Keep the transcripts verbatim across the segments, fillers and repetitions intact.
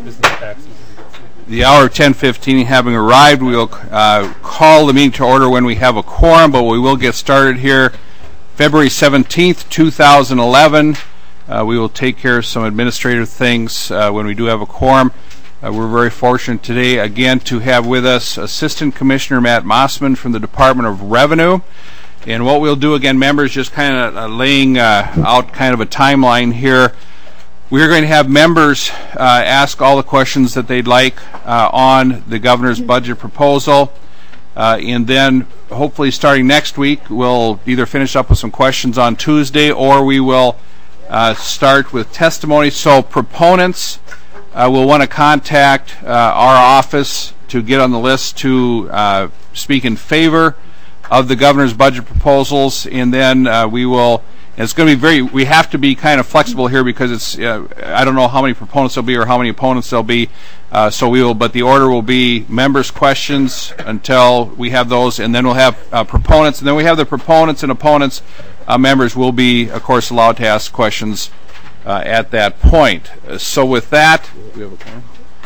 The hour of ten fifteen having arrived, we will uh, call the meeting to order when we have a quorum, but we will get started here. February seventeenth, two thousand eleven. Uh, we will take care of some administrative things uh, when we do have a quorum. Uh, we're very fortunate today, again, to have with us Assistant Commissioner Matt Mossman from the Department of Revenue. And what we'll do, again, members, just kind of uh, laying uh, out kind of a timeline here. We're going to have members uh, ask all the questions that they'd like uh, on the governor's budget proposal. Uh, and then, hopefully, starting next week, we'll either finish up with some questions on Tuesday or we will uh, start with testimony. So proponents uh, will want to contact uh, our office to get on the list to uh, speak in favor of the governor's budget proposals. And then uh, we will... It's going to be very, we have to be kind of flexible here because it's, uh, I don't know how many proponents there'll be or how many opponents there'll be. Uh, so we will, but the order will be members' questions until we have those, and then we'll have uh, proponents, and then we have the proponents and opponents. Uh, members will be, of course, allowed to ask questions uh, at that point. Uh, so with that, we have a point.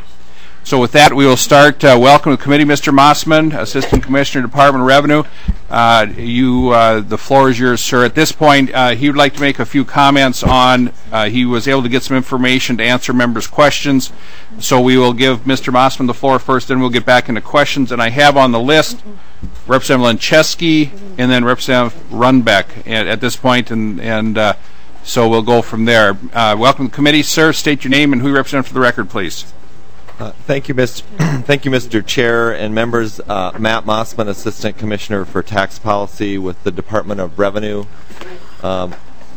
So with that, we will start. Uh, welcome to the committee, Mister Mossman, Assistant Commissioner, Department of Revenue. Uh, you, uh, the floor is yours, sir. At this point, uh, he would like to make a few comments on. Uh, he was able to get some information to answer members' questions. So we will give Mister Mossman the floor first, then we'll get back into questions. And I have on the list Representative Lencheski and then Representative Runbeck at, at this point, and and uh, so we'll go from there. Uh, welcome to the committee, sir. State your name and who you represent for the record, please. Uh, thank you, Mister Thank you, Mister Chair and members. Uh, Matt Mossman, Assistant Commissioner for Tax Policy with the Department of Revenue. Um,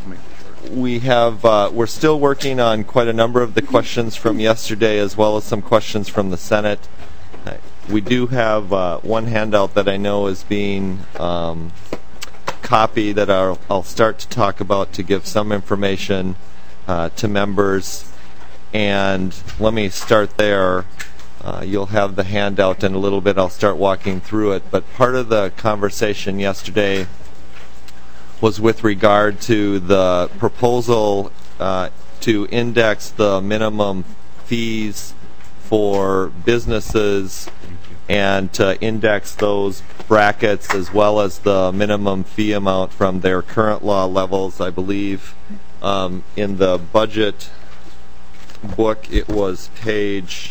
we have uh, we're still working on quite a number of the questions from yesterday, as well as some questions from the Senate. Uh, we do have uh, one handout that I know is being um, copied that I'll, I'll start to talk about to give some information uh, to members. And let me start there. Uh, you'll have the handout in a little bit. I'll start walking through it. But part of the conversation yesterday was with regard to the proposal uh, to index the minimum fees for businesses and to index those brackets as well as the minimum fee amount from their current law levels. I believe um, in the budget book it was page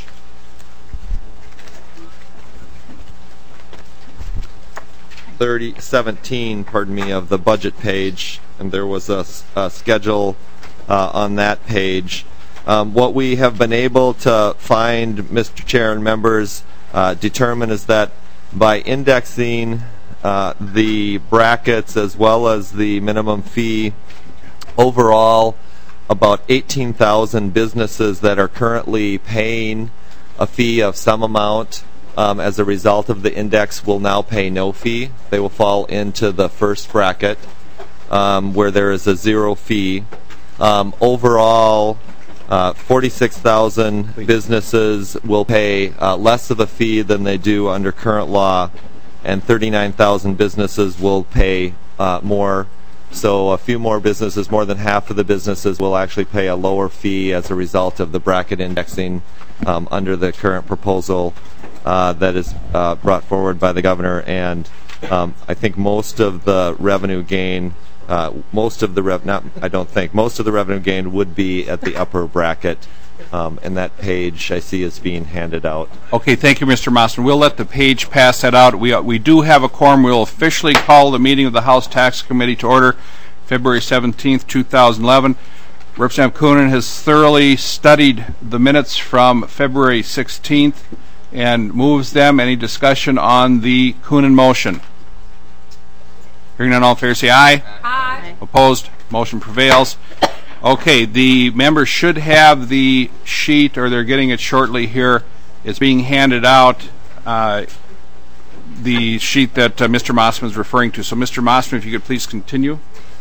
thirty seventeen, pardon me, of the budget page, and there was a, a schedule uh, on that page. Um, what we have been able to find, Mister Chair and members, uh, determine is that by indexing uh, the brackets as well as the minimum fee, overall about eighteen thousand businesses that are currently paying a fee of some amount um, as a result of the index will now pay no fee. They will fall into the first bracket um, where there is a zero fee. Um, overall, uh, forty-six thousand businesses will pay uh, less of a fee than they do under current law, and thirty-nine thousand businesses will pay uh, more. So a few more businesses, more than half of the businesses, will actually pay a lower fee as a result of the bracket indexing um, under the current proposal uh, that is uh, brought forward by the governor. And um, I think most of the revenue gain, uh, most of the rev, not I don't think most of the revenue gain would be at the upper bracket. Um, and that page I see is being handed out. Okay, thank you, Mister Mossman. We'll let the page pass that out. We uh, we do have a quorum. We'll officially call the meeting of the House Tax Committee to order, February seventeenth, two thousand eleven. Representative Coonan has thoroughly studied the minutes from February sixteenth and moves them. Any discussion on the Coonan motion? Hearing none, all in favor say aye. Aye. Opposed? Motion prevails. Okay, the members should have the sheet, or they're getting it shortly here. It's being handed out, uh, the sheet that uh, Mister Mossman is referring to. So, Mister Mossman, if you could please continue.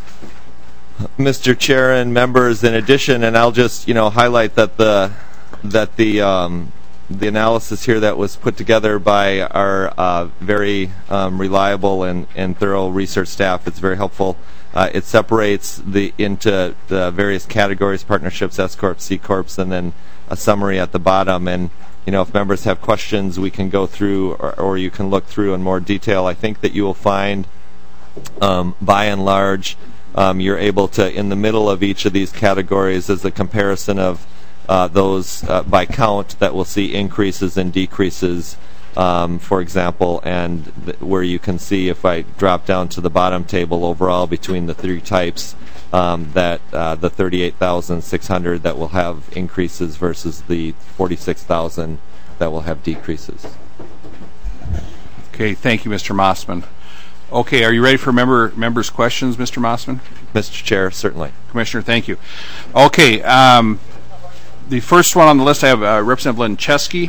Mister Chair and members, in addition, and I'll just you know highlight that the that the um, the analysis here that was put together by our uh, very um, reliable and, and thorough research staff. It's very helpful. Uh, it separates the into the various categories: partnerships, S corps, C corps, and then a summary at the bottom. And you know, if members have questions, we can go through, or, or you can look through in more detail. I think that you will find, um, by and large, um, you're able to, in the middle of each of these categories, is a comparison of uh, those uh, by count that will see increases and decreases. Um, for example, and th- where you can see, if I drop down to the bottom table overall between the three types, um, that uh, the thirty-eight thousand six hundred that will have increases versus the forty-six thousand that will have decreases. Okay, thank you, Mister Mossman. Okay, are you ready for member members' questions, Mister Mossman? Mister Chair, certainly. Commissioner, thank you. Okay, um, the first one on the list, I have uh, Representative Lenczewski.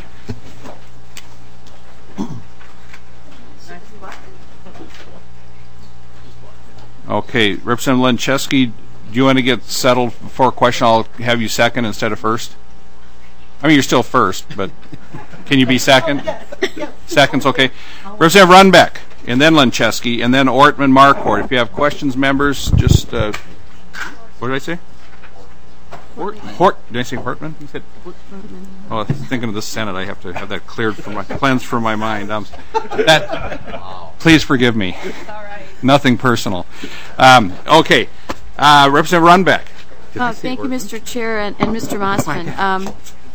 Okay, Representative Lenczewski, do you want to get settled for a question? I'll have you second instead of first. I mean, you're still first, but can you be second? Second's okay. Representative Runbeck, and then Lenczewski, and then Ortman Marquardt. If you have questions, members, just uh, what did I say? Hort, Hort, did I say Hortman? You said. Oh, I was thinking of the Senate. I have to have that cleared from my cleansed from my mind. Um, that, please forgive me. Nothing personal. Um, okay, uh, Representative Runbeck. Oh, thank you, Mister Chair and, and Mister Mossman. Um,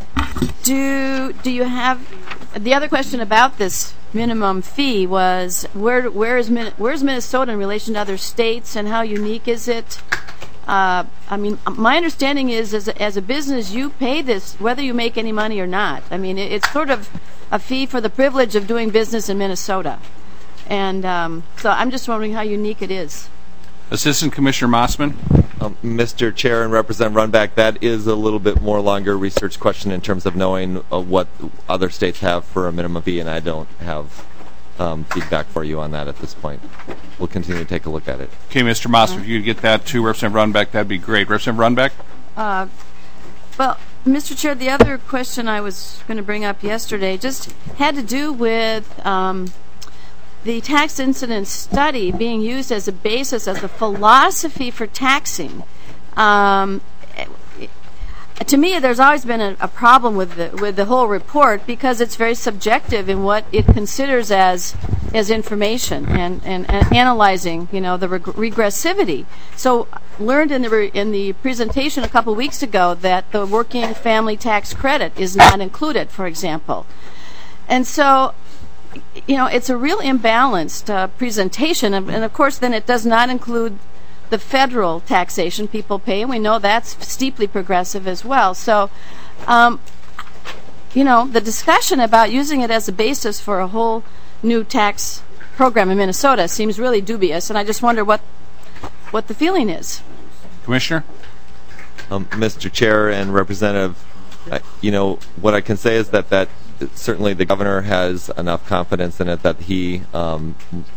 do do you have the other question about this minimum fee was where where is Min, where's Minnesota in relation to other states, and how unique is it? Uh, I mean, my understanding is as a, as a business you pay this whether you make any money or not. I mean, it, it's sort of a fee for the privilege of doing business in Minnesota. And um, so I'm just wondering how unique it is. Assistant Commissioner Mossman. Um, Mister Chair and Representative Runbeck, that is a little bit more longer research question in terms of knowing uh, what other states have for a minimum fee, and I don't have um, feedback for you on that at this point. We'll continue to take a look at it. Okay, Mister Mossman, uh-huh. If you could get that to Representative Runbeck, that'd be great. Representative Runbeck? Uh, well, Mister Chair, the other question I was going to bring up yesterday just had to do with um, the tax incidence study being used as a basis, as a philosophy for taxing. Um, to me, there's always been a, a problem with the with the whole report because it's very subjective in what it considers as as information and, and, and analyzing, you know, the reg- regressivity. So, learned in the re- in the presentation a couple weeks ago that the working family tax credit is not included, for example, and so. You know, it's a real imbalanced uh, presentation, and, and of course then it does not include the federal taxation people pay, and we know that's steeply progressive as well. So, um, you know, the discussion about using it as a basis for a whole new tax program in Minnesota seems really dubious, and I just wonder what what the feeling is. Commissioner? Um, Mister Chair and Representative, uh, you know, what I can say is that that certainly the governor has enough confidence in it that he um,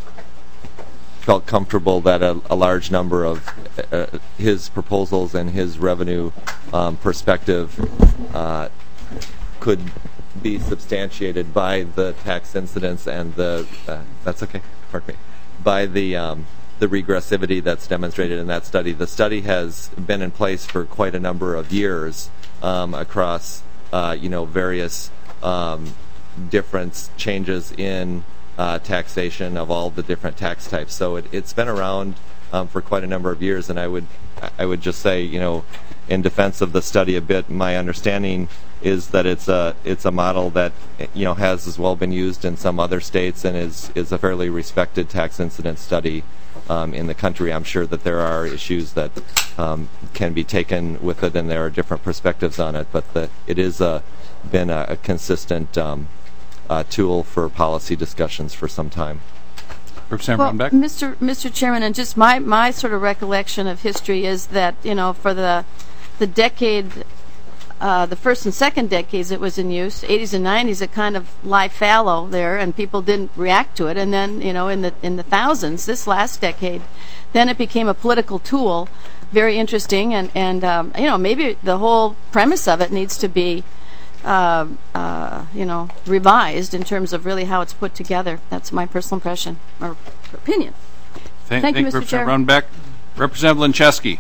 felt comfortable that a, a large number of uh, his proposals and his revenue um, perspective uh, could be substantiated by the tax incidence and the uh, that's okay, pardon me, by the um, the regressivity that's demonstrated in that study. The study has been in place for quite a number of years um, across uh, you know various Um, different changes in uh, taxation of all the different tax types. So it, it's been around um, for quite a number of years, and I would I would just say, you know, in defense of the study a bit, my understanding is that it's a it's a model that you know has as well been used in some other states and is is a fairly respected tax incidence study um, in the country. I'm sure that there are issues that um, can be taken with it, and there are different perspectives on it, but the, it is a been a, a consistent um, uh, tool for policy discussions for some time. Representative Well, Runbeck? Mister Mister Chairman, and just my, my sort of recollection of history is that, you know, for the the decade, uh, the first and second decades it was in use, eighties and nineties, it kind of lie fallow there, and people didn't react to it. And then, you know, in the in the thousands, this last decade, then it became a political tool, very interesting, and and um, you know, maybe the whole premise of it needs to be uh, uh, you know, revised in terms of really how it's put together. That's my personal impression or opinion. Thank, Thank you, Mister Representative Chair. Runbeck. Representative Lincheski.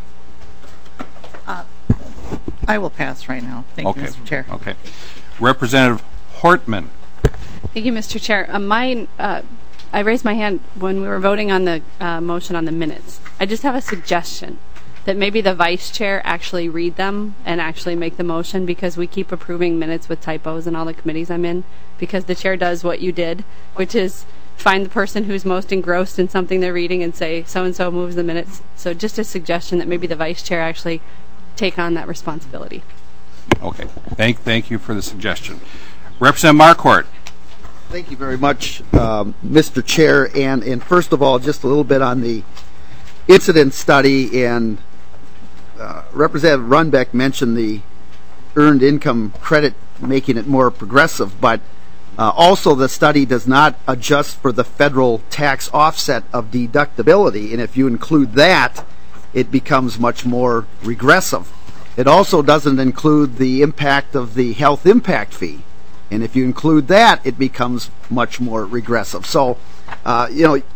I will pass right now. Thank Okay. you, Mister Chair. Okay. Representative Hortman. Thank you, Mister Chair. Uh, mine, uh, I raised my hand when we were voting on the uh, motion on the minutes. I just have a suggestion that maybe the vice chair actually read them and actually make the motion, because we keep approving minutes with typos in all the committees I'm in, because the chair does what you did, which is find the person who's most engrossed in something they're reading and say, so-and-so moves the minutes. So just a suggestion that maybe the vice chair actually take on that responsibility. Okay. Thank, thank you for the suggestion. Representative Marquardt. Thank you very much, um, Mister Chair. And, and first of all, just a little bit on the incident study. And uh, Representative Runbeck mentioned the earned income credit, making it more progressive. But uh, also the study does not adjust for the federal tax offset of deductibility. And if you include that, it becomes much more regressive. It also doesn't include the impact of the health impact fee. And if you include that, it becomes much more regressive. So, uh, you know,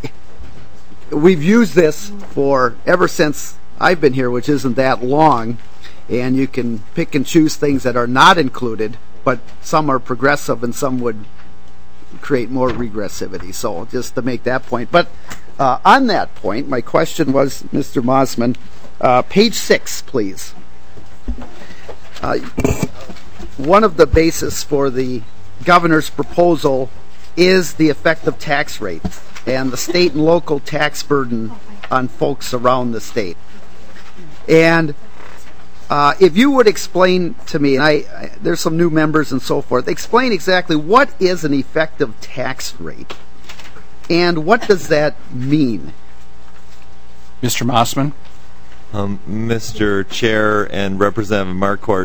we've used this for ever since I've been here, which isn't that long. And you can pick and choose things that are not included, but some are progressive and some would create more regressivity. So just to make that point. But uh, on that point, my question was, Mister Mossman, uh, page six, please. Uh, one of the bases for the governor's proposal is the effective tax rate and the state and local tax burden on folks around the state. And uh, if you would explain to me, and I, I, there's some new members and so forth, explain exactly what is an effective tax rate and what does that mean? Mister Mossman. Um, Mister Chair and Representative Marquardt,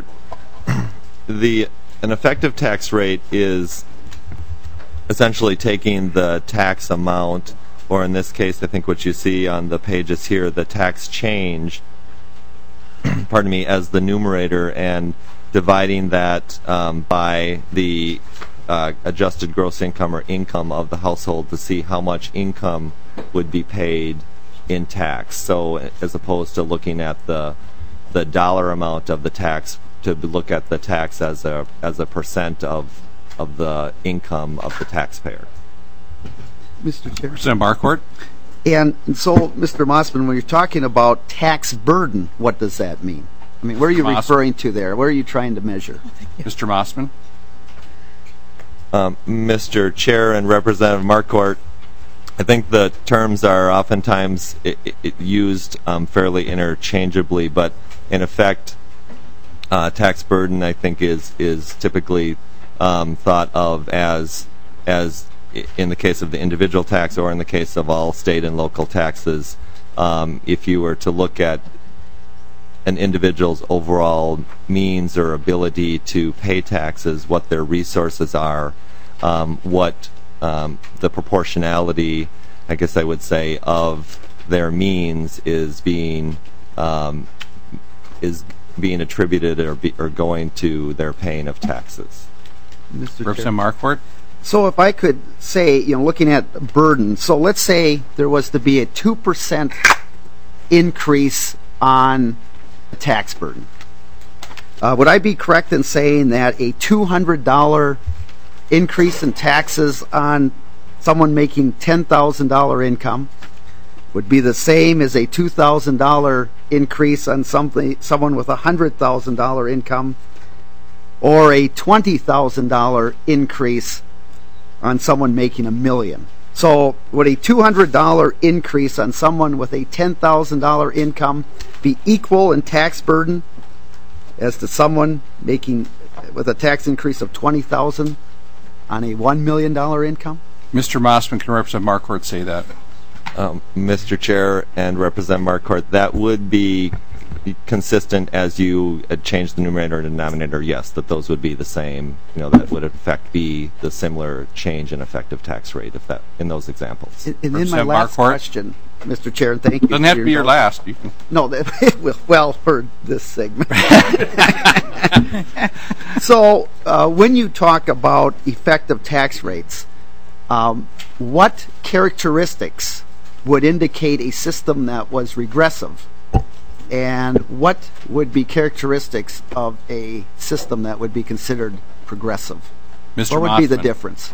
the an effective tax rate is essentially taking the tax amount, or in this case, I think what you see on the pages here, the tax change, pardon me, as the numerator, and dividing that um, by the uh, adjusted gross income or income of the household to see how much income would be paid in tax. So as opposed to looking at the the dollar amount of the tax, to look at the tax as a as a percent of of the income of the taxpayer. Mister Chair. Representative Marquardt. And, and so, Mister Mossman, when you're talking about tax burden, what does that mean? I mean, where are you Mossman. referring to there? Where are you trying to measure? Mister Mossman. Um, Mister Chair and Representative Marquardt, I think the terms are oftentimes I- I- used um, fairly interchangeably, but in effect, uh, tax burden, I think, is is typically um, thought of as as i- in the case of the individual tax, or in the case of all state and local taxes. Um, if you were to look at an individual's overall means or ability to pay taxes, what their resources are, um, what um, the proportionality, I guess I would say, of their means is being um, is being attributed or be, or going to their paying of taxes. Mister Chair. Representative Marquardt. So if I could say, you know, looking at burden, so let's say there was to be a two percent increase on the tax burden. Uh, would I be correct in saying that a two hundred dollars increase in taxes on someone making ten thousand dollars income would be the same as a two thousand dollars increase on something, someone with a one hundred thousand dollars income, or a twenty thousand dollars increase on someone making a million? So would a two hundred dollars increase on someone with a ten thousand dollars income be equal in tax burden as to someone making with a tax increase of twenty thousand dollars on a one million dollars income? Mister Mossman, can Representative Marquardt say that? Um, Mister Chair and Representative Marquardt, that would be consistent as you uh, change the numerator and denominator, yes, that those would be the same. You know, that would in fact be the similar change in effective tax rate if that in those examples. And, and then my Representative last Marquardt? question, Mister Chair, and thank you. Doesn't for have to be your indulgence. last. You can. No, that, it will, well, for this segment. So, uh, when you talk about effective tax rates, um, what characteristics would indicate a system that was regressive? And what would be characteristics of a system that would be considered progressive? Mister What would be the Mossman. difference?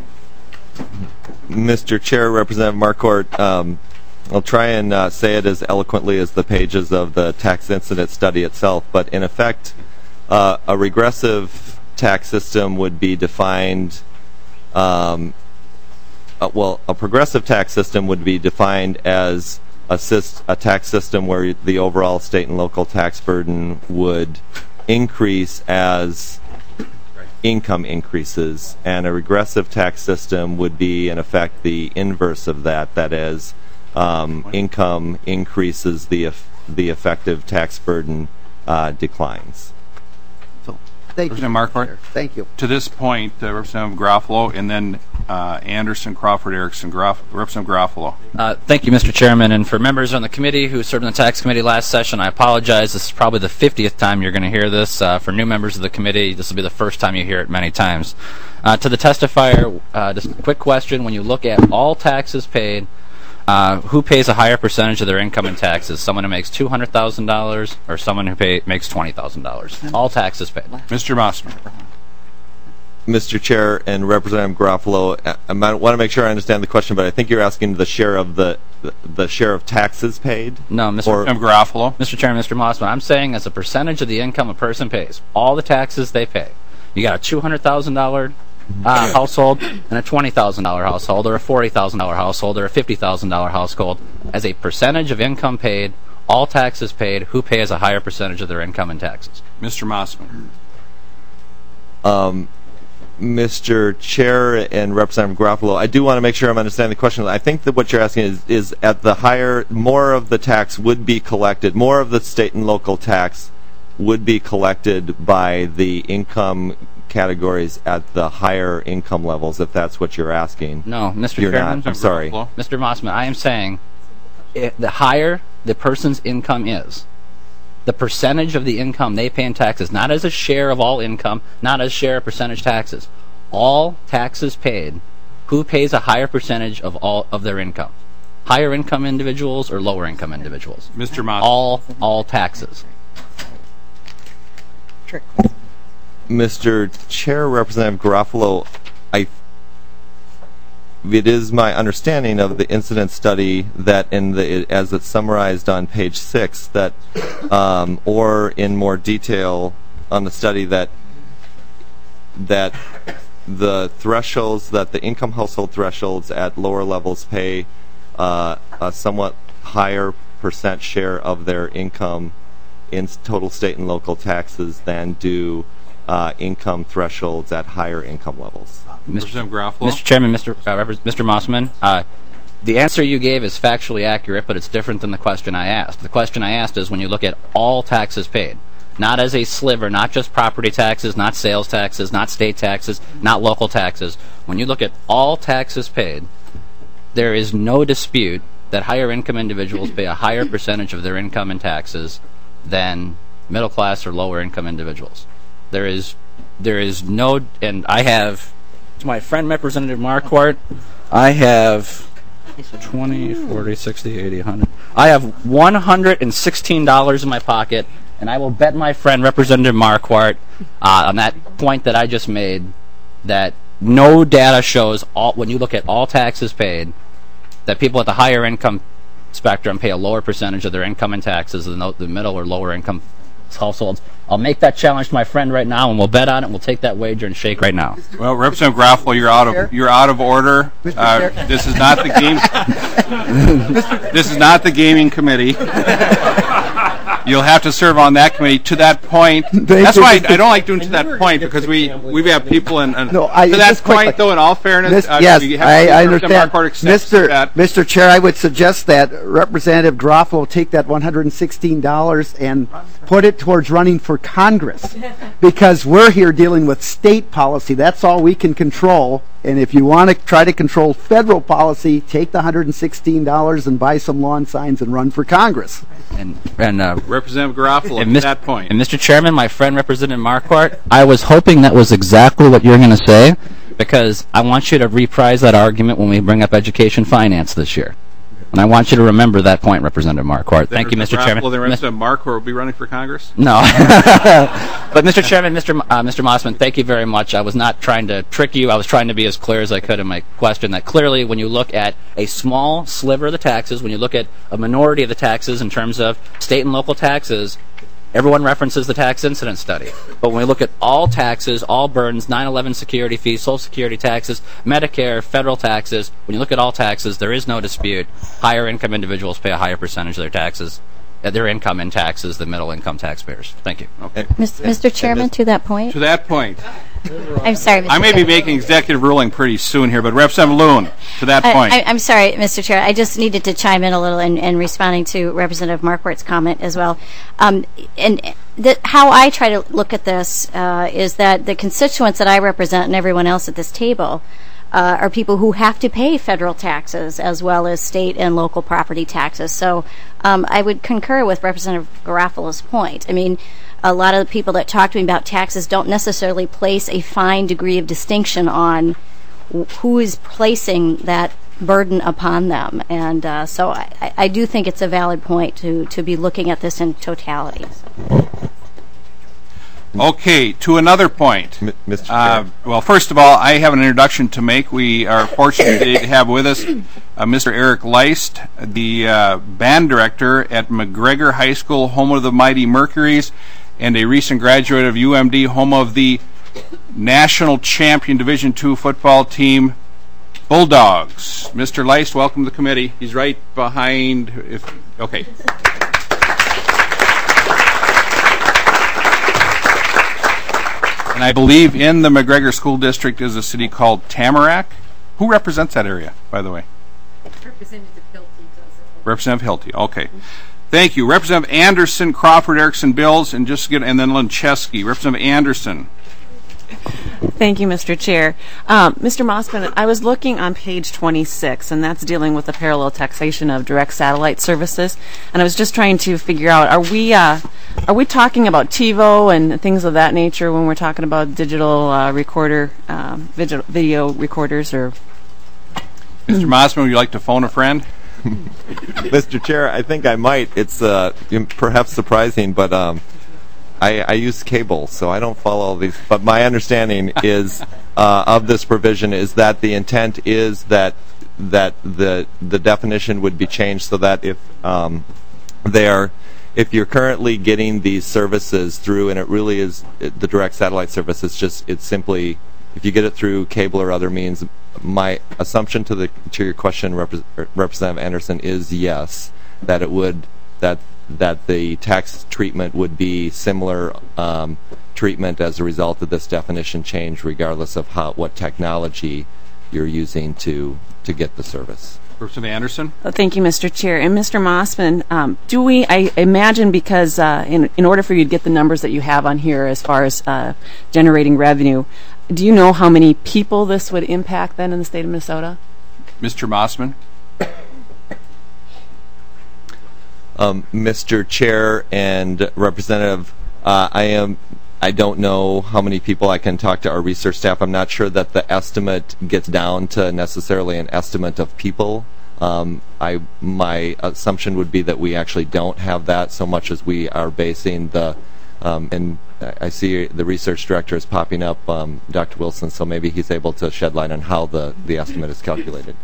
Mister Chair, Representative Marquardt, um, I'll try and uh, say it as eloquently as the pages of the tax incident study itself, but in effect, uh, a regressive tax system would be defined, um, uh, well, a progressive tax system would be defined as a, syst- a tax system where the overall state and local tax burden would increase as income increases, and a regressive tax system would be in effect the inverse of that. That is, um, income increases, the eff- the effective tax burden uh, declines. So, thank you. Representative Marquardt? Chair. Thank you. To this point, uh, Representative Garofalo, and then uh, Anderson, Crawford, Erickson, Groff- Representative Garofalo. Uh, thank you, Mister Chairman, and for members on the committee who served in the tax committee last session, I apologize. This is probably the fiftieth time you're going to hear this. Uh, for new members of the committee, this will be the first time you hear it many times. Uh, to the testifier, uh, just a quick question. When you look at all taxes paid, uh, who pays a higher percentage of their income in taxes? Someone who makes two hundred thousand dollars or someone who pay, makes twenty thousand dollars? All taxes paid. Mister Mossman. Mister Chair and Representative Garofalo, I, I want to make sure I understand the question, but I think you're asking the share of the the, the share of taxes paid. No, Mister Or- Representative Garofalo. Mister Chairman, Mister Mossman, I'm saying as a percentage of the income a person pays, all the taxes they pay. You got a two hundred thousand dollars uh, household and a twenty thousand dollars household, or a forty thousand dollars household, or a fifty thousand dollars household. As a percentage of income paid, all taxes paid, who pays a higher percentage of their income in taxes? Mister Mossman. Um, Mister Chair and Representative Garofalo, I do want to make sure I'm understanding the question. I think that what you're asking is, is at the higher, more of the tax would be collected, more of the state and local tax would be collected by the income categories at the higher income levels, if that's what you're asking. No, Mister You're Chairman. not. I'm sorry. Garofalo. Mister Mossman, I am saying it, the higher the person's income is, the percentage of the income they pay in taxes, not as a share of all income, not as share of percentage taxes, all taxes paid, who pays a higher percentage of all of their income? Higher income individuals or lower income individuals? Mister Mossman. All, all taxes. Trick. Mister Chair, Representative Garofalo, I, it is my understanding of the incident study that, in the as it's summarized on page six, that, um, or in more detail on the study, that that the thresholds, that the income household thresholds at lower levels pay uh, a somewhat higher percent share of their income in total state and local taxes than do uh, income thresholds at higher income levels. Representative Garofalo. Mister Chairman, Mister Uh, Repres- Mister Mossman, uh, the answer you gave is factually accurate, but it's different than the question I asked. The question I asked is when you look at all taxes paid, not as a sliver, not just property taxes, not sales taxes, not state taxes, not local taxes. When you look at all taxes paid, there is no dispute that higher income individuals pay a higher percentage of their income in taxes than middle class or lower income individuals. There is, there is no, and I have, to my friend Representative Marquardt, I have twenty, forty, sixty, eighty, one hundred. I have one hundred sixteen dollars in my pocket, and I will bet my friend Representative Marquardt uh, on that point that I just made that no data shows, all, when you look at all taxes paid, that people at the higher income spectrum pay a lower percentage of their income in taxes than the middle or lower income households. I'll make that challenge to my friend right now, and we'll bet on it. And we'll take that wager and shake right now. Well, Representative Garofalo, you're out of you're out of order. Uh, this is not the game. This is not the gaming committee. You'll have to serve on that committee. To that point, that's you. why I, I don't like doing to that point, because we we have people in. in No, I- to that just quick- point, though, in all fairness, Mis- uh, yes, we have I, I Representative understand. Marquardt accepts Mister that. Mister Chair, I would suggest that Representative Garofalo take that one hundred sixteen dollars and put it towards running for Congress, because we're here dealing with state policy. That's all we can control. And if you want to try to control federal policy, take the one hundred sixteen dollars and buy some lawn signs and run for Congress. And, and uh, Representative Garofalo, And to Mis- that point. And Mister Chairman, my friend Representative Marquardt, I was hoping that was exactly what you were going to say, because I want you to reprise that argument when we bring up education finance this year. And I want you to remember that point, Representative Marquardt. Thank you, Mister Chairman. Well, then Representative Marquardt will be running for Congress? No. But Mister Chairman, Mister M- uh, Mister Mossman, thank you very much. I was not trying to trick you. I was trying to be as clear as I could in my question, that clearly when you look at a small sliver of the taxes, when you look at a minority of the taxes in terms of state and local taxes, everyone references the tax incidence study. But when we look at all taxes, all burdens, nine eleven security fees, Social Security taxes, Medicare, federal taxes, when you look at all taxes, there is no dispute. Higher income individuals pay a higher percentage of their taxes, uh, their income in taxes than middle income taxpayers. Thank you. Okay. Mis- Mister Chairman, to that point, To that point, I'm sorry, Mister I may be Chairman. making executive ruling pretty soon here, but Representative Loon, to that I, point. I, I'm sorry, Mister Chair. I just needed to chime in a little in, in responding to Representative Marquardt's comment as well. Um, and the, how I try to look at this uh, is that the constituents that I represent and everyone else at this table uh, are people who have to pay federal taxes as well as state and local property taxes. So um, I would concur with Representative Garofalo's point. I mean, a lot of the people that talk to me about taxes don't necessarily place a fine degree of distinction on who is placing that burden upon them. And uh, so I, I do think it's a valid point to, to be looking at this in totality. Okay, to another point. M- Mister Uh, Chair. well, first of all, I have an introduction to make. We are fortunate to have with us uh, Mister Eric Leist, the uh, band director at McGregor High School, home of the Mighty Mercuries, and a recent graduate of U M D, home of the national champion Division two football team, Bulldogs. Mister Leist, welcome to the committee. He's right behind. If okay. And I believe in the McGregor School District is a city called Tamarack. Who represents that area, by the way? Representative Hilty does it. Representative Hilty. Okay. Thank you. Representative Anderson, Crawford, Erickson, Bills, and just get and then Luncheski. Representative Anderson. Thank you, Mister Chair. Um, Mister Mossman, I was looking on page twenty-six, and that's dealing with the parallel taxation of direct satellite services. And I was just trying to figure out, are we uh, are we talking about TiVo and things of that nature when we're talking about digital uh, recorder, um, video, video recorders, or? Mister Mossman, would you like to phone a friend? Mister Chair, I think I might. It's uh, perhaps surprising, but um, I, I use cable, so I don't follow all these. But my understanding is uh, of this provision is that the intent is that that the the definition would be changed so that if um, they are, if you're currently getting these services through, and it really is it, the direct satellite service, it's just it's simply if you get it through cable or other means. My assumption to the to your question, Repre- Representative Anderson, is yes, that it would that that the tax treatment would be similar um, treatment as a result of this definition change, regardless of how what technology you're using to to get the service. Representative Anderson. Well, thank you, Mister Chair. And Mister Mossman, um, do we, I imagine because uh, in, in order for you to get the numbers that you have on here as far as uh, generating revenue, do you know how many people this would impact then in the state of Minnesota? Mister Mossman. Um, Mister Chair and Representative, uh, I am. I don't know how many people. I can talk to our research staff. I'm not sure that the estimate gets down to necessarily an estimate of people. Um, I my assumption would be that we actually don't have that so much as we are basing the. Um, and I see the research director is popping up, um, Doctor Wilson. So maybe he's able to shed light on how the the estimate is calculated.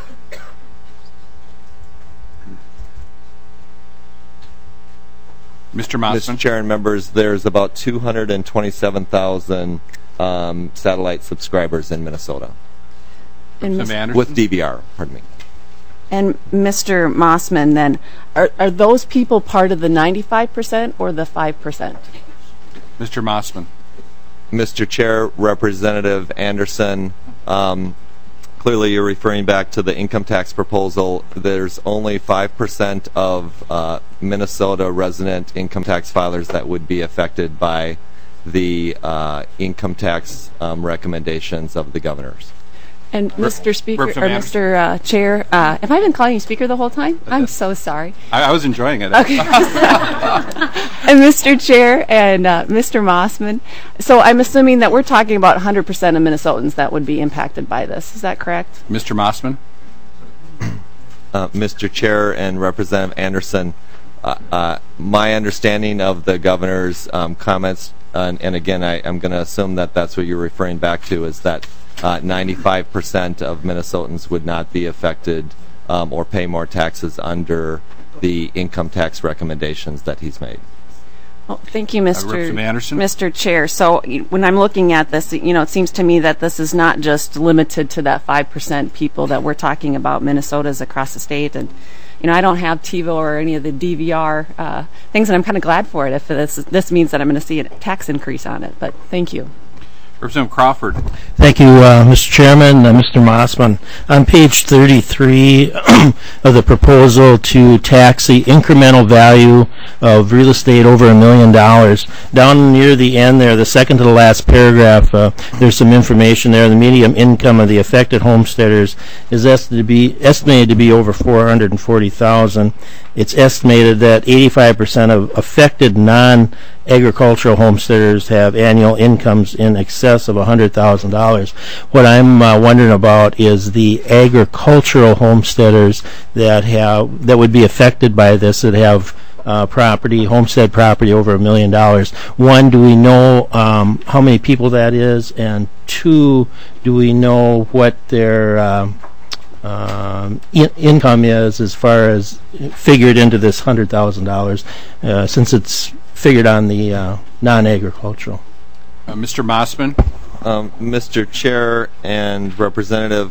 Mister Mossman. Mister Chair and members, there's about two hundred twenty-seven thousand um, satellite subscribers in Minnesota Representative Anderson. with D V R. Pardon me. And Mister Mossman, then, are, are those people part of the ninety-five percent or the five percent? Mister Mossman. Mister Chair, Representative Anderson, um, clearly you're referring back to the income tax proposal. There's only five percent of uh, Minnesota resident income tax filers that would be affected by the uh, income tax um, recommendations of the governors. And Mister Speaker, or Representative Mister Uh, Chair, uh, have I been calling you Speaker the whole time? I'm so sorry. I, I was enjoying it. Okay. And Mister Chair and uh, Mister Mossman, so I'm assuming that we're talking about one hundred percent of Minnesotans that would be impacted by this. Is that correct? Mister Mossman. Uh, Mister Chair and Representative Anderson, uh, uh, my understanding of the governor's um, comments, uh, and, and again, I, I'm going to assume that that's what you're referring back to, is that uh, ninety-five percent of Minnesotans would not be affected um, or pay more taxes under the income tax recommendations that he's made. Well, thank you, Mister Representative Anderson. Mister Chair. So y- when I'm looking at this, you know, it seems to me that this is not just limited to that five percent people that we're talking about, Minnesotas across the state. And, you know, I don't have TiVo or any of the D V R uh, things, and I'm kind of glad for it if this, this means that I'm going to see a tax increase on it. But thank you. Representative Crawford. Thank you, uh, Mister Chairman, uh, Mister Mossman. On page thirty-three of the proposal to tax the incremental value of real estate over a million dollars, down near the end there, the second to the last paragraph, uh, there's some information there. The median income of the affected homesteaders is estimated to be, estimated to be over four hundred forty thousand dollars. It's estimated that eighty-five percent of affected non-agricultural homesteaders have annual incomes in excess of one hundred thousand dollars. What I'm uh, wondering about is the agricultural homesteaders that have that would be affected by this, that have uh, property, homestead property over a million dollars. One, do we know um, how many people that is? And two, do we know what their um, Um, in- income is as far as figured into this one hundred thousand dollars, uh, since it's figured on the uh, non-agricultural? Uh, Mister Mossman. Um, Mister Chair and Representative,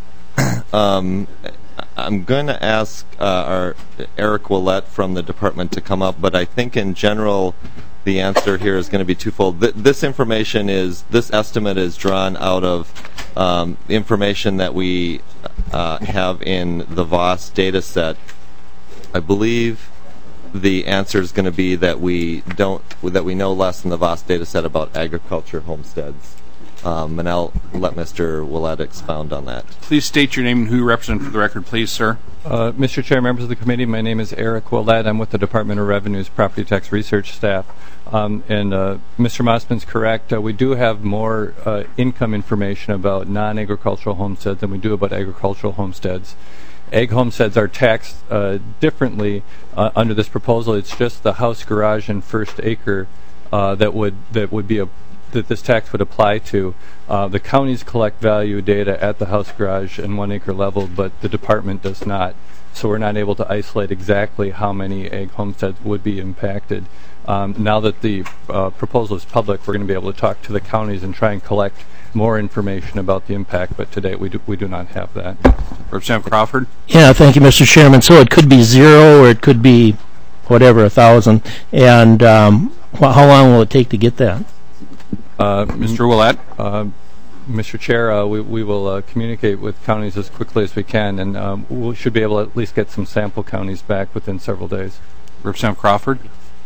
um, I'm going to ask uh, our Eric Willett from the department to come up, but I think in general the answer here is going to be twofold. Th- this information is, this estimate is drawn out of um, information that we uh, have in the V O S data set. I believe the answer is going to be that we don't, that we know less in the V O S data set about agriculture homesteads. Um, and I'll let Mister Willett expound on that. Please state your name and who you represent for the record, please, sir. Uh, Mister Chair, members of the committee, my name is Eric Willett. I'm with the Department of Revenue's Property Tax Research staff. Um, and uh, Mister Mossman's correct. Uh, we do have more uh, income information about non-agricultural homesteads than we do about agricultural homesteads. Ag homesteads are taxed uh, differently uh, under this proposal. It's just the house, garage, and first acre uh, that would that would be a that this tax would apply to. Uh, the counties collect value data at the house, garage, and one acre level, but the department does not. So we're not able to isolate exactly how many ag homesteads would be impacted. Um, now that the uh, proposal is public, we're going to be able to talk to the counties and try and collect more information about the impact, but to date we do, we do not have that. Representative Crawford. Yeah, thank you, Mister Chairman. So it could be zero, or it could be whatever, a thousand. And um, wh- how long will it take to get that? Uh, Mister Willett. Uh, Mister Chair, uh, we, we will uh, communicate with counties as quickly as we can, and um, we should be able to at least get some sample counties back within several days. Representative Crawford.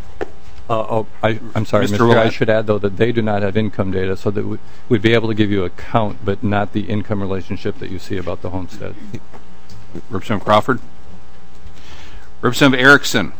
Uh, oh, I, I'm sorry, Mister Mister Chair, I Willett. should add, though, that they do not have income data, so that we, we'd be able to give you a count, but not the income relationship that you see about the homestead. Representative Crawford. Representative Erickson.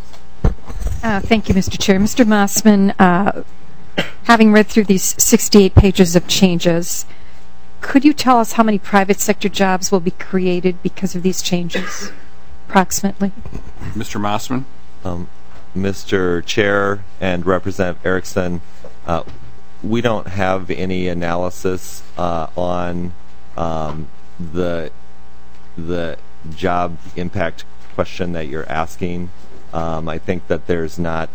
Uh, thank you, Mister Chair. Mister Mossman, uh, having read through these sixty-eight pages of changes, could you tell us how many private sector jobs will be created because of these changes, approximately? Mister Mossman. Um, Mister Chair and Representative Erickson, uh, we don't have any analysis uh, on um, the the job impact question that you're asking. Um, I think that there's not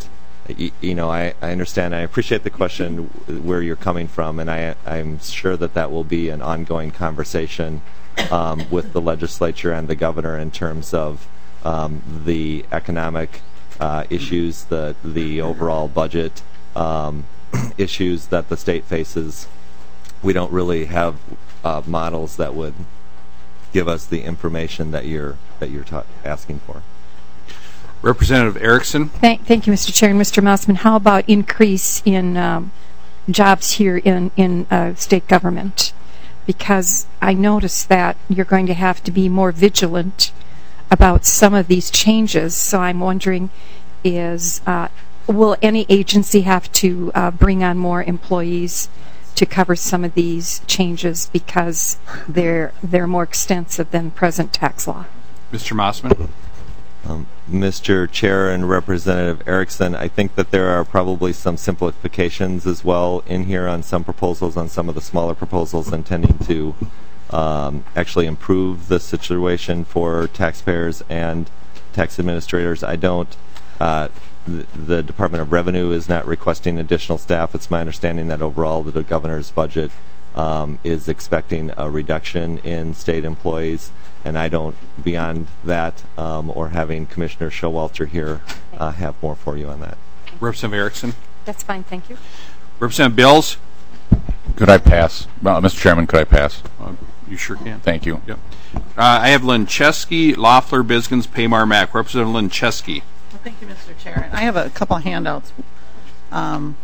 you, you know, I, I understand. I appreciate the question where you're coming from, and I, I'm sure that that will be an ongoing conversation um, with the legislature and the governor in terms of um, the economic uh, issues, the the overall budget um, issues that the state faces. We don't really have uh, models that would give us the information that you're that you're ta- asking for. Representative Erickson. Thank, thank you, Mister Chair. And Mister Mossman, how about increase in um, jobs here in, in uh, state government? Because I noticed that you're going to have to be more vigilant about some of these changes. So I'm wondering, is uh, will any agency have to uh, bring on more employees to cover some of these changes because they're they're more extensive than present tax law? Mister Mossman. Um, Mister Chair and Representative Erickson, I think that there are probably some simplifications as well in here on some proposals, on some of the smaller proposals intending to um, actually improve the situation for taxpayers and tax administrators. I don't, uh, th- the Department of Revenue is not requesting additional staff. It's my understanding that overall the governor's budget um, is expecting a reduction in state employees. And I don't, beyond that, um, or having Commissioner Showalter here, uh, have more for you on that. Representative Erickson. That's fine, thank you. Representative Bills. Could I pass? Well, Mister Chairman, could I pass? Uh, you sure can. Thank you. Yep. Uh, I have Lincheski, Loeffler, Bisgans, Paymar, Mack. Representative Lincheski. Well, thank you, Mister Chair. I have a couple of handouts. Um,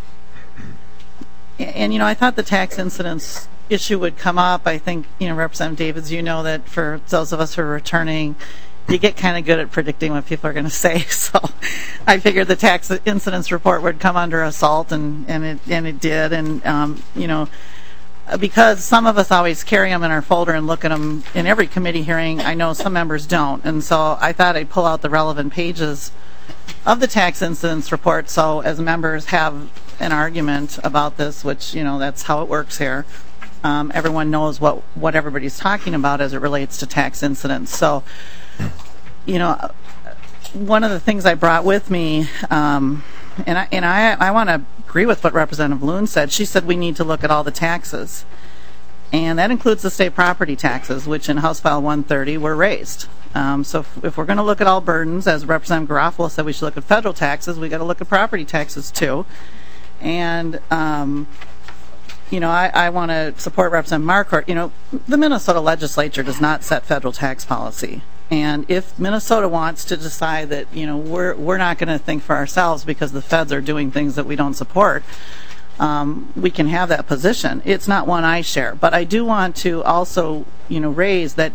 and, and, you know, I thought the tax incidence issue would come up. I think, you know, Representative Davids, you know that for those of us who are returning, you get kind of good at predicting what people are going to say. So I figured the tax incidence report would come under assault, and, and it and it did. And, um, you know, because some of us always carry them in our folder and look at them in every committee hearing, I know some members don't. And so I thought I'd pull out the relevant pages of the tax incidence report so as members have an argument about this, which, you know, that's how it works here. Um, everyone knows what, what everybody's talking about as it relates to tax incidents. So, you know, one of the things I brought with me, um, and I, and I, I want to agree with what Representative Loon said. She said we need to look at all the taxes. And that includes the state property taxes, which in House File one thirty were raised. Um, so if, if we're going to look at all burdens, as Representative Garofalo said we should look at federal taxes, we got to look at property taxes too. And, um, you know, I, I want to support Representative Marquardt. You know, the Minnesota legislature does not set federal tax policy. And if Minnesota wants to decide that, you know, we're we're not going to think for ourselves because the feds are doing things that we don't support, um, we can have that position. It's not one I share. But I do want to also, you know, raise that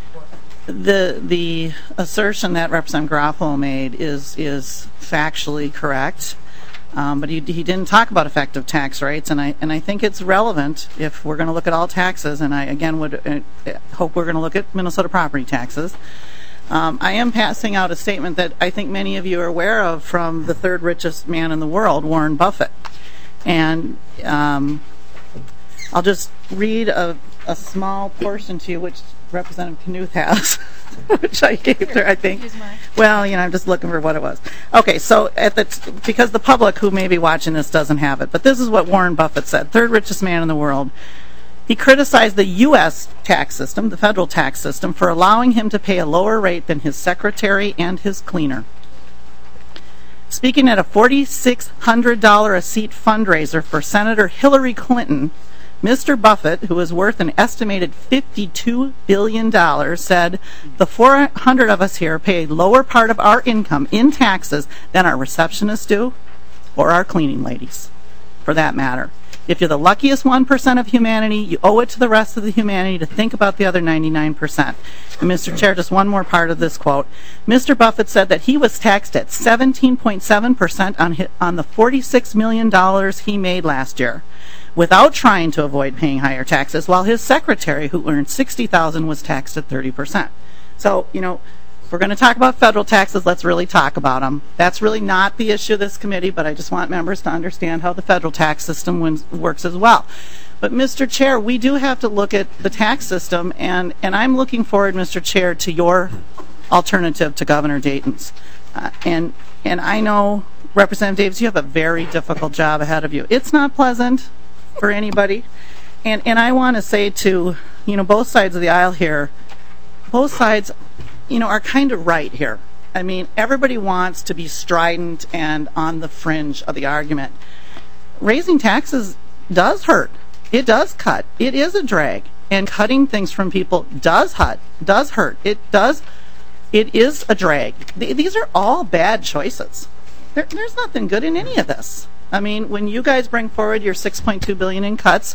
the the assertion that Representative Garofalo made is is factually correct. Um, but he, he didn't talk about effective tax rates, and I and I think it's relevant if we're going to look at all taxes. And I again would uh, hope we're going to look at Minnesota property taxes. Um, I am passing out a statement that I think many of you are aware of from the third richest man in the world, Warren Buffett, and um, I'll just read a, a small portion to you, which Representative Knuth has, which I gave her, I think. Well, you know, I'm just looking for what it was. Okay, so at the t- because the public who may be watching this doesn't have it, but this is what Warren Buffett said, third richest man in the world. He criticized the U S tax system, the federal tax system, for allowing him to pay a lower rate than his secretary and his cleaner. Speaking at a four thousand six hundred dollars a seat fundraiser for Senator Hillary Clinton, Mister Buffett, who is worth an estimated fifty-two billion dollars, said, the four hundred of us here pay a lower part of our income in taxes than our receptionists do, or our cleaning ladies, for that matter. If you're the luckiest one percent of humanity, you owe it to the rest of the humanity to think about the other ninety-nine percent. And Mister Chair, just one more part of this quote. Mister Buffett said that he was taxed at seventeen point seven percent on, his, on the forty-six million dollars he made last year, without trying to avoid paying higher taxes, while his secretary, who earned sixty thousand dollars, was taxed at thirty percent. So, you know, if we're going to talk about federal taxes, let's really talk about them. That's really not the issue of this committee, but I just want members to understand how the federal tax system wins, works as well. But, Mister Chair, we do have to look at the tax system, and, and I'm looking forward, Mister Chair, to your alternative to Governor Dayton's. Uh, and and I know Representative Davis, you have a very difficult job ahead of you. It's not pleasant for anybody. And, and I want to say to, you know, both sides of the aisle here, both sides, you know, are kind of right here. I mean, everybody wants to be strident and on the fringe of the argument. Raising taxes does hurt. It does cut. It is a drag. And cutting things from people does hurt. Does hurt. It does. It is a drag. These are all bad choices. There, there's nothing good in any of this. I mean, when you guys bring forward your six point two billion dollars in cuts,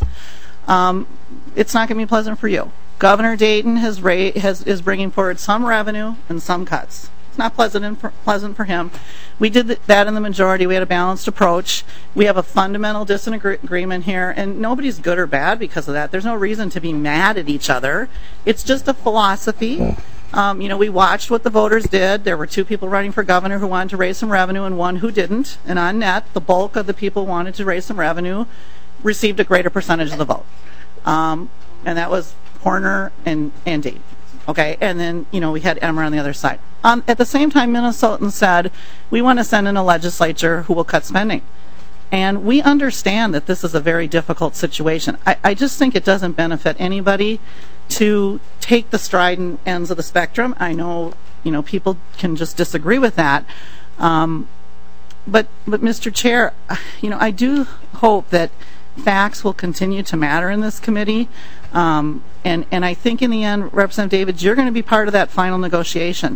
um, it's not going to be pleasant for you. Governor Dayton has, ra- has is bringing forward some revenue and some cuts. It's not pleasant for, pleasant for him. We did th- that in the majority. We had a balanced approach. We have a fundamental disagreement here, and nobody's good or bad because of that. There's no reason to be mad at each other. It's just a philosophy. Um, you know, we watched what the voters did. There were two people running for governor who wanted to raise some revenue and one who didn't. And on net, the bulk of the people who wanted to raise some revenue received a greater percentage of the vote. Um, and that was Horner and, and Dayton. Okay, and then, you know, we had Emmer on the other side. Um, at the same time, Minnesotans said, we want to send in a legislature who will cut spending. And we understand that this is a very difficult situation. I, I just think it doesn't benefit anybody to take the strident ends of the spectrum. I know, you know, people can just disagree with that. Um, but, but Mister Chair, you know, I do hope that facts will continue to matter in this committee. Um, and, and I think in the end, Representative Davids, you're going to be part of that final negotiation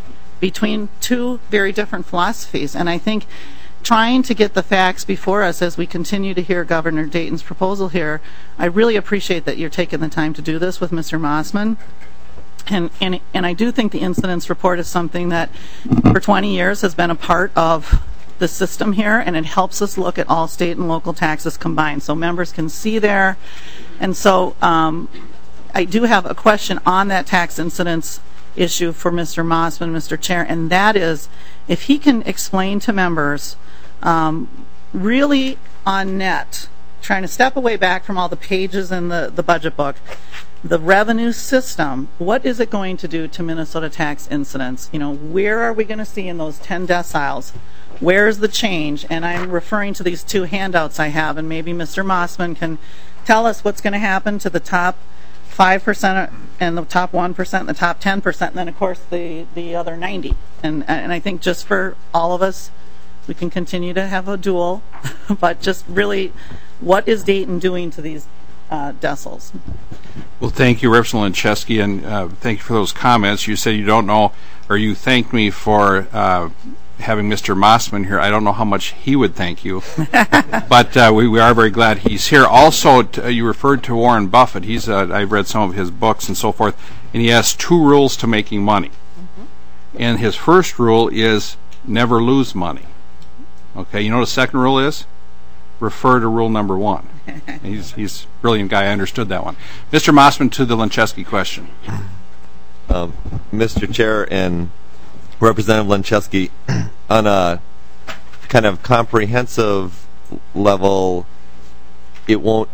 between two very different philosophies. And I think trying to get the facts before us as we continue to hear Governor Dayton's proposal here, I really appreciate that you're taking the time to do this with Mister Mossman. And, and, and I do think the incidents report is something that for twenty years has been a part of the system here, and it helps us look at all state and local taxes combined so members can see there. And so um, I do have a question on that tax incidence issue for Mister Mossman, Mister Chair, and that is if he can explain to members um, really on net, trying to step away back from all the pages in the, the budget book, the revenue system, what is it going to do to Minnesota tax incidence? You know, where are we going to see in those ten deciles? Where's the change? And I'm referring to these two handouts I have, and maybe Mister Mossman can tell us what's going to happen to the top five percent and the top one percent and the top ten percent, and then, of course, the, the other ninety. And, and I think just for all of us, we can continue to have a duel, but just really, what is Dayton doing to these uh, decils? Well, thank you, Representative Lenczewski, and uh, thank you for those comments. You said you don't know, or you thanked me for uh, having Mister Mossman here. I don't know how much he would thank you, but uh, we, we are very glad he's here. Also, t- uh, you referred to Warren Buffett. He's uh, I've read some of his books and so forth, and he has two rules to making money. Mm-hmm. And his first rule is never lose money. Okay, you know what the second rule is? Refer to rule number one. he's he's a brilliant guy. I understood that one. Mister Mossman, to the Lenczewski question. Um, Mister Chair and Representative Lenczewski, on a kind of comprehensive level, it won't,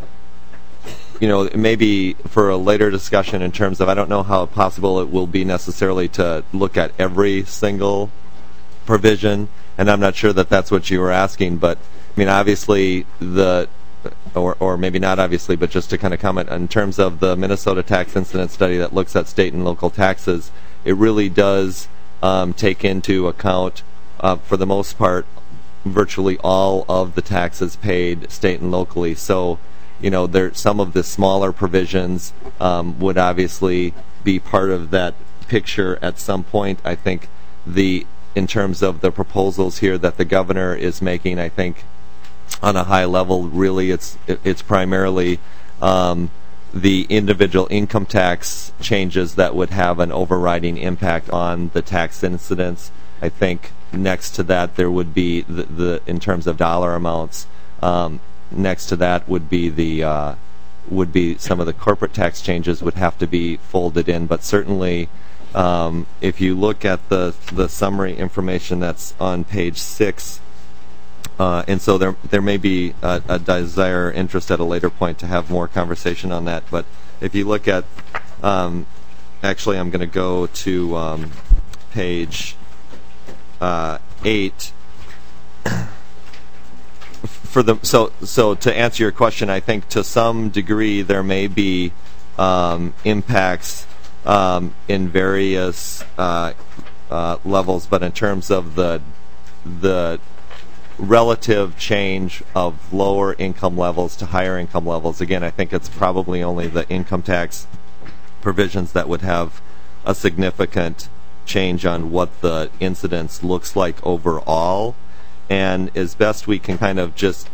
you know, it may be for a later discussion in terms of, I don't know how possible it will be necessarily to look at every single provision, and I'm not sure that that's what you were asking, but I mean, obviously the, or, or maybe not obviously, but just to kind of comment in terms of the Minnesota tax incident study that looks at state and local taxes, it really does um, take into account, uh, for the most part, virtually all of the taxes paid state and locally. So, you know, there some of the smaller provisions um, would obviously be part of that picture at some point. I think the in terms of the proposals here that the governor is making, I think on a high level, really it's it's primarily um, the individual income tax changes that would have an overriding impact on the tax incidence. I think next to that there would be the, the in terms of dollar amounts. Um, next to that would be the uh, would be some of the corporate tax changes would have to be folded in, but certainly. Um, if you look at the the summary information that's on page six, uh, and so there there may be a, a desire, interest at a later point to have more conversation on that. But if you look at, um, actually, I'm going to go to um, page uh, eight, for the so so to answer your question, I think to some degree there may be um, impacts um, in various uh, uh, levels, but in terms of the the relative change of lower income levels to higher income levels, again, I think it's probably only the income tax provisions that would have a significant change on what the incidence looks like overall. And as best we can kind of just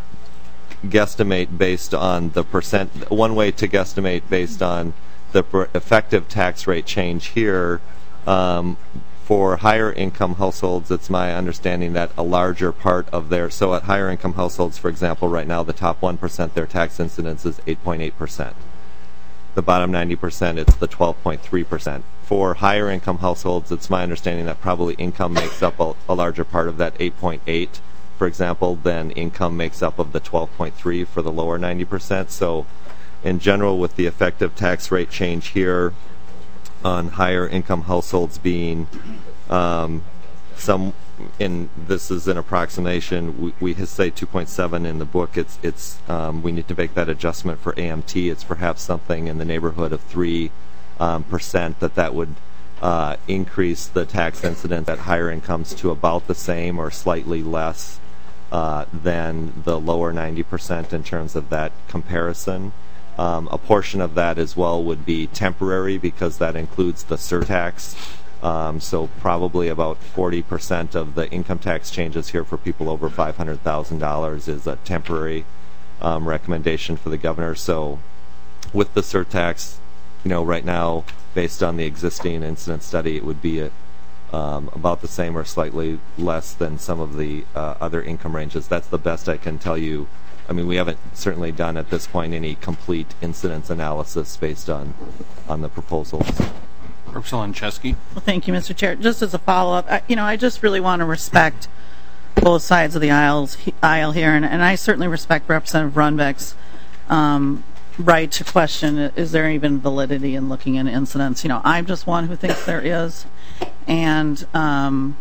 guesstimate based on the percent, one way to guesstimate based on the per effective tax rate change here, um, for higher income households, it's my understanding that a larger part of their, so at higher income households, for example, right now the top one percent, their tax incidence is eight point eight percent. The bottom ninety percent, it's the twelve point three percent. For higher income households, it's my understanding that probably income makes up a, a larger part of that eight point eight, for example, than income makes up of the twelve point three for the lower ninety percent. So in general, with the effective tax rate change here on higher income households being um, some, in this is an approximation, we, we say two point seven in the book, it's, it's um, we need to make that adjustment for A M T, it's perhaps something in the neighborhood of three um, percent that that would uh, increase the tax incidence at higher incomes to about the same or slightly less uh, than the lower ninety percent in terms of that comparison. Um, a portion of that as well would be temporary because that includes the surtax. Um, so probably about forty percent of the income tax changes here for people over five hundred thousand dollars is a temporary um, recommendation for the governor. So with the surtax, you know, right now, based on the existing incident study, it would be a, um, about the same or slightly less than some of the uh, other income ranges. That's the best I can tell you. I mean, we haven't certainly done at this point any complete incidence analysis based on on the proposals. Representative Chesky. Well, thank you, Mister Chair. Just as a follow-up, I, you know, I just really want to respect both sides of the aisles, he, aisle here, and, and I certainly respect Representative Runbeck's um, right to question, is there even validity in looking at incidents? You know, I'm just one who thinks there is, and um,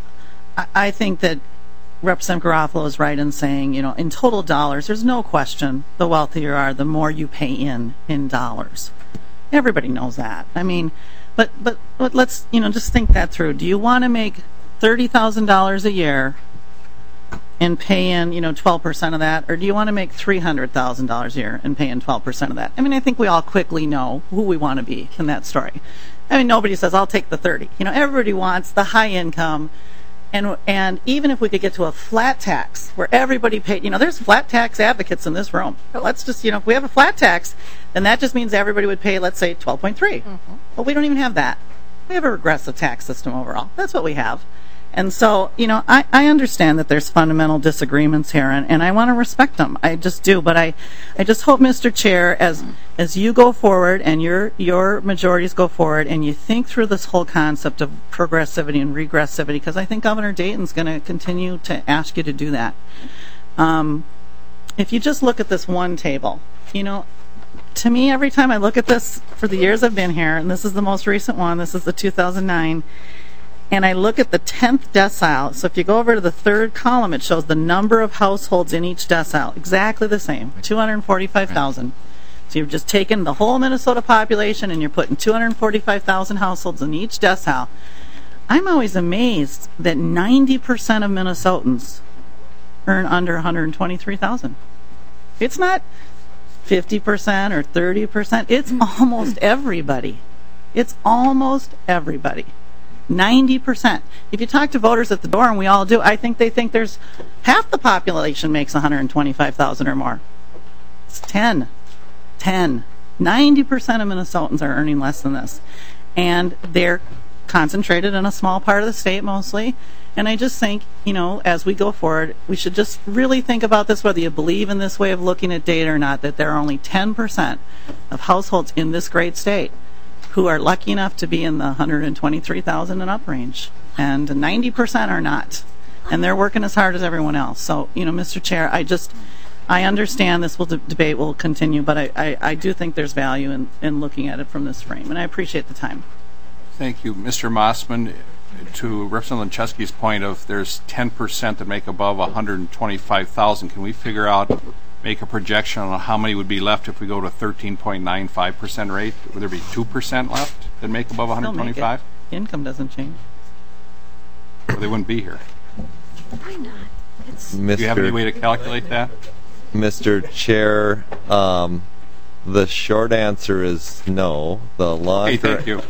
I, I think that Representative Garofalo is right in saying, you know, in total dollars, there's no question the wealthier you are, the more you pay in in dollars. Everybody knows that. I mean, but but, but let's, you know, just think that through. Do you want to make thirty thousand dollars a year and pay in, you know, twelve percent of that, or do you want to make three hundred thousand dollars a year and pay in twelve percent of that? I mean, I think we all quickly know who we want to be in that story. I mean, nobody says, I'll take the thirty. You know, everybody wants the high income. And, and even if we could get to a flat tax where everybody paid, you know, there's flat tax advocates in this room. But let's just, you know, if we have a flat tax, then that just means everybody would pay, let's say, twelve point three. Mm-hmm. But we don't even have that. We have a regressive tax system overall. That's what we have. And so, you know, I, I understand that there's fundamental disagreements here, and, and I want to respect them. I just do. But I, I just hope, Mister Chair, as as you go forward and your your majorities go forward and you think through this whole concept of progressivity and regressivity, because I think Governor Dayton's going to continue to ask you to do that. Um, if you just look at this one table, you know, to me, every time I look at this for the years I've been here, and this is the most recent one, this is the two thousand nine, and I look at the tenth decile. So if you go over to the third column, it shows the number of households in each decile. Exactly the same, two hundred forty-five thousand. So you've just taken the whole Minnesota population and you're putting two hundred forty-five thousand households in each decile. I'm always amazed that ninety percent of Minnesotans earn under one hundred twenty-three thousand. It's not fifty percent or thirty percent. It's almost everybody. It's almost everybody. ninety percent. If you talk to voters at the door, and we all do, I think they think there's half the population makes one hundred twenty-five thousand or more. It's ten. ten. ninety percent of Minnesotans are earning less than this. And they're concentrated in a small part of the state mostly. And I just think, you know, as we go forward, we should just really think about this, whether you believe in this way of looking at data or not, that there are only ten percent of households in this great state who are lucky enough to be in the one hundred twenty-three thousand and up range. And ninety percent are not. And they're working as hard as everyone else. So, you know, Mister Chair, I just, I understand this will de- debate will continue, but I, I, I do think there's value in, in looking at it from this frame. And I appreciate the time. Thank you. Mister Mossman, to Representative Lenczewski's point of there's ten percent that make above one hundred twenty-five thousand, can we figure out, make a projection on how many would be left if we go to thirteen point nine five percent rate? Would there be two percent left that make above one hundred twenty-five? Income doesn't change. Well, they wouldn't be here. Why not? It's Do you have any way to calculate that? Mister Chair, um, the short answer is no. The long. Hey, thank you.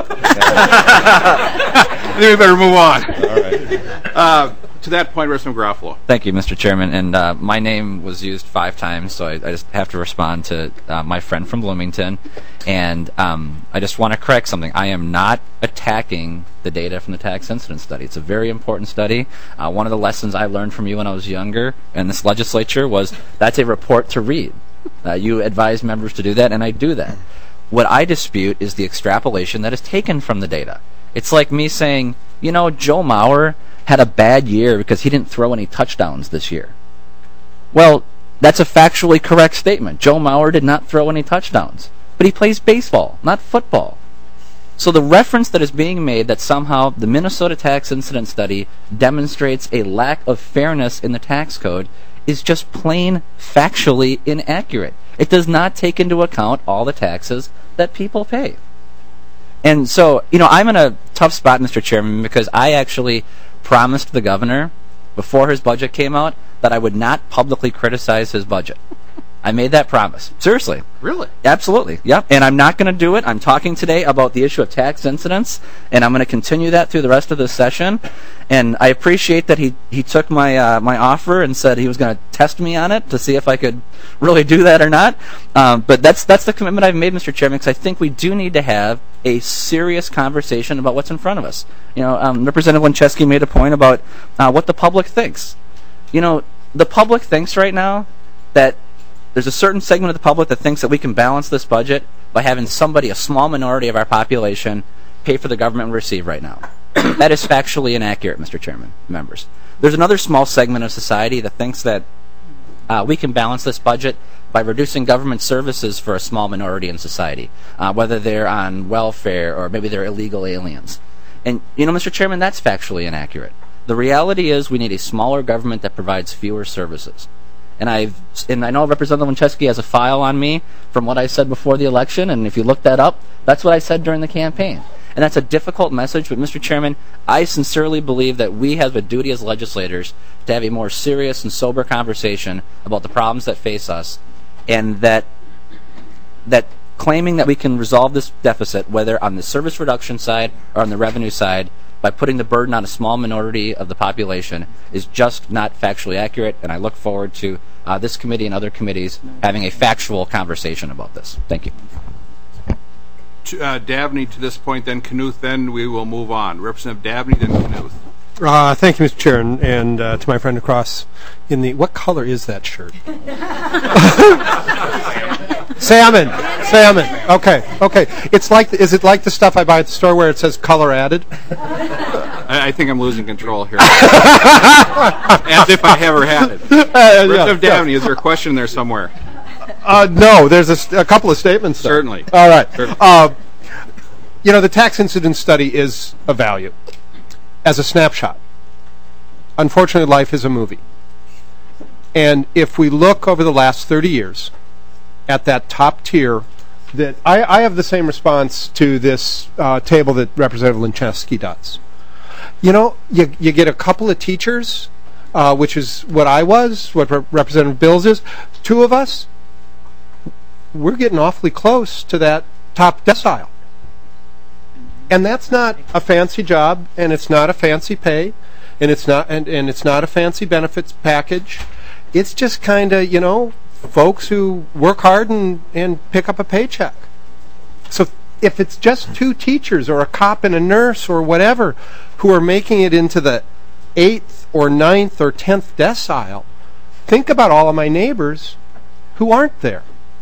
I think we better move on. All right. Uh, to that point, Representative Garofalo. Thank you, Mister Chairman. And uh, my name was used five times, so I, I just have to respond to uh, my friend from Bloomington. And um, I just want to correct something. I am not attacking the data from the tax incidence study. It's a very important study. Uh, one of the lessons I learned from you when I was younger in this legislature was that's a report to read. Uh, you advise members to do that, and I do that. What I dispute is the extrapolation that is taken from the data. It's like me saying, you know, Joe Mauer had a bad year because he didn't throw any touchdowns this year. Well, that's a factually correct statement. Joe Mauer did not throw any touchdowns, but he plays baseball, not football. So the reference that is being made that somehow the Minnesota tax incident study demonstrates a lack of fairness in the tax code is just plain factually inaccurate. It does not take into account all the taxes that people pay. And so, you know, I'm in a tough spot, Mister Chairman, because I actually promised the governor before his budget came out that I would not publicly criticize his budget. I made that promise. Seriously. Really? Absolutely. Yep. And I'm not going to do it. I'm talking today about the issue of tax incidents, and I'm going to continue that through the rest of this session. And I appreciate that he, he took my uh, my offer and said he was going to test me on it to see if I could really do that or not. Um, but that's that's the commitment I've made, Mister Chairman, because I think we do need to have a serious conversation about what's in front of us. You know, um, Representative Lenczewski made a point about uh, what the public thinks. You know, the public thinks right now that there's a certain segment of the public that thinks that we can balance this budget by having somebody, a small minority of our population, pay for the government we receive right now. That is factually inaccurate, Mister Chairman, members. There's another small segment of society that thinks that uh, we can balance this budget by reducing government services for a small minority in society, uh, whether they're on welfare or maybe they're illegal aliens. And, you know, Mister Chairman, that's factually inaccurate. The reality is we need a smaller government that provides fewer services. And I've and I know Representative Lenczewski has a file on me from what I said before the election, and if you look that up, that's what I said during the campaign. And that's a difficult message, but Mister Chairman, I sincerely believe that we have a duty as legislators to have a more serious and sober conversation about the problems that face us, and that that claiming that we can resolve this deficit, whether on the service reduction side or on the revenue side, by putting the burden on a small minority of the population is just not factually accurate, and I look forward to uh, this committee and other committees having a factual conversation about this. Thank you. To, uh, Dabney to this point, then Knuth, then we will move on. Representative Dabney, then Knuth. Uh, thank you, Mister Chair, and, and uh, to my friend across in the, what color is that shirt? Salmon, salmon. Okay, okay. It's like, is it like the stuff I buy at the store where it says color added? I, I think I'm losing control here. As if I ever had it. Uh, Representative yeah, Dabney, yeah. Is there a question there somewhere? Uh, no, there's a, st- a couple of statements. Though. Certainly. All right. Certainly. Uh, you know, the tax incidence study is a value as a snapshot. Unfortunately, life is a movie. And if we look over the last thirty years at that top tier, that I, I have the same response to this uh, table that Representative Lenczewski does. You know, you, you get a couple of teachers, uh, which is what I was, what Re- Representative Bills is, two of us, we're getting awfully close to that top decile. And that's not a fancy job, and it's not a fancy pay, and it's not and, and it's not a fancy benefits package. It's just kind of, you know, folks who work hard and, and pick up a paycheck. So if it's just two teachers or a cop and a nurse or whatever who are making it into the eighth or ninth or tenth decile, think about all of my neighbors who aren't there.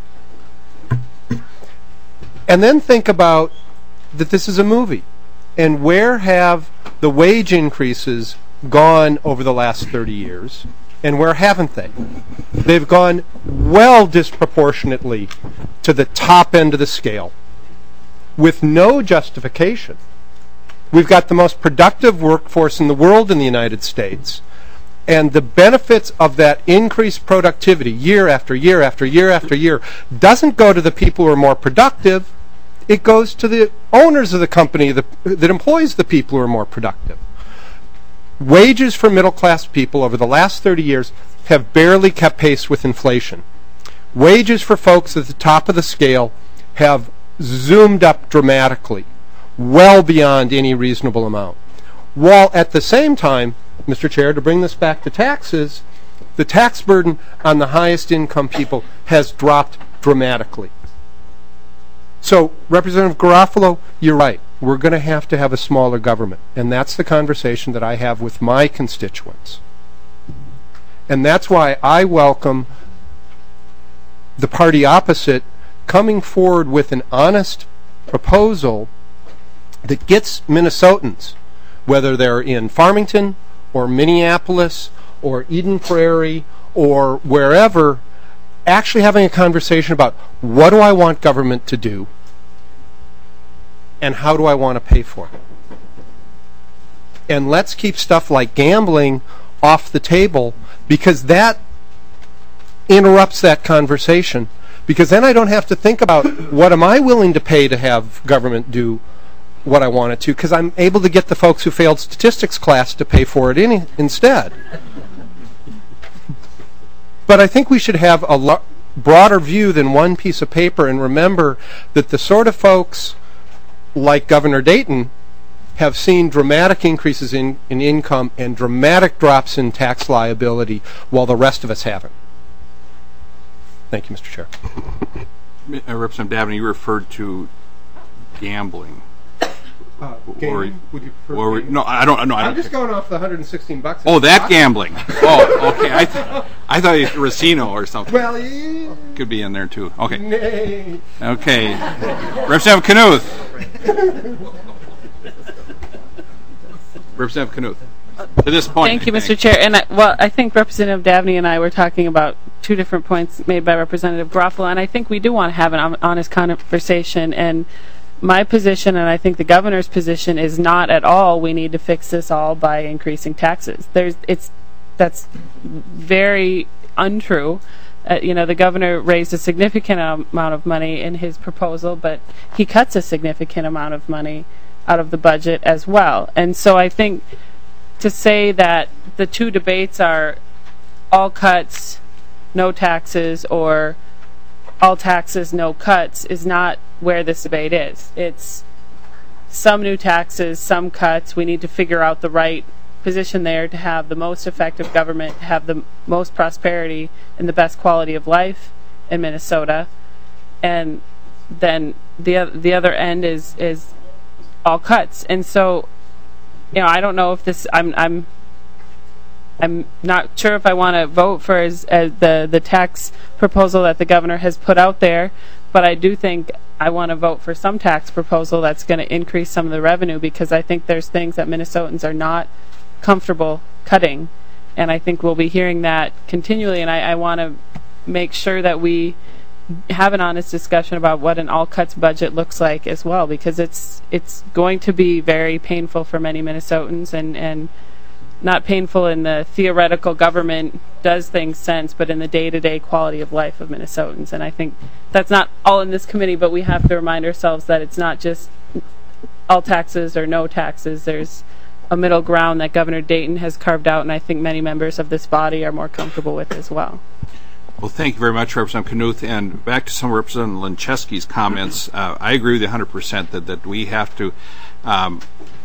And then think about that this is a movie. And where have the wage increases gone over the last thirty years? And where haven't they? They've gone well disproportionately to the top end of the scale with no justification. We've got the most productive workforce in the world in the United States. And the benefits of that increased productivity year after year after year after year doesn't go to the people who are more productive. It goes to the owners of the company that, that employs the people who are more productive. Wages for middle-class people over the last thirty years have barely kept pace with inflation. Wages for folks at the top of the scale have zoomed up dramatically, well beyond any reasonable amount. While at the same time, Mister Chair, to bring this back to taxes, the tax burden on the highest income people has dropped dramatically. So, Representative Garofalo, you're right. We're going to have to have a smaller government. And that's the conversation that I have with my constituents. And that's why I welcome the party opposite coming forward with an honest proposal that gets Minnesotans, whether they're in Farmington or Minneapolis or Eden Prairie or wherever, actually having a conversation about what do I want government to do and how do I want to pay for it. And let's keep stuff like gambling off the table, because that interrupts that conversation, because then I don't have to think about what am I willing to pay to have government do what I want it to, because I'm able to get the folks who failed statistics class to pay for it in, instead. But I think we should have a lo- broader view than one piece of paper, and remember that the sort of folks like Governor Dayton have seen dramatic increases in, in income and dramatic drops in tax liability, while the rest of us haven't. Thank you, Mister Chair. Uh, Representative Dabney, you referred to gambling. Uh, or, would you prefer or, gaming? no, I don't know. I I'm don't just going off the one hundred sixteen bucks. Oh, that gambling. Oh, okay. I th- I thought it was Racino or something. Well, yeah. Could be in there too. Okay. Nay. Okay. Representative Knuth. Representative Knuth. To this point. Thank you, I Mister think. Chair. And I, well, I think Representative Dabney and I were talking about two different points made by Representative Garofalo, and I think we do want to have an honest conversation. And my position, and I think the governor's position, is not at all we need to fix this all by increasing taxes. There's, it's, that's very untrue. Uh, you know, the governor raised a significant amount of money in his proposal, but he cuts a significant amount of money out of the budget as well. And so I think to say that the two debates are all cuts, no taxes, or all taxes, no cuts, is not where this debate is. It's some new taxes, some cuts. We need to figure out the right position there to have the most effective government, to have the most prosperity and the best quality of life in Minnesota. And then the the other end is is all cuts. And so, you know, I don't know if this. I'm I'm I'm not sure if I want to vote for as, as the the tax proposal that the governor has put out there, but I do think I want to vote for some tax proposal that's going to increase some of the revenue, because I think there's things that Minnesotans are not comfortable cutting, and I think we'll be hearing that continually. And I, I want to make sure that we have an honest discussion about what an all cuts budget looks like as well, because it's it's going to be very painful for many Minnesotans, and and not painful in the theoretical government does things sense, but in the day-to-day quality of life of Minnesotans. And I think that's not all in this committee, but we have to remind ourselves that it's not just all taxes or no taxes. There's a middle ground that Governor Dayton has carved out, and I think many members of this body are more comfortable with as well. Well, thank you very much, Representative Knuth. And back to some of Representative Lenczewski's comments, uh, I agree with you one hundred percent that, that we have to, um,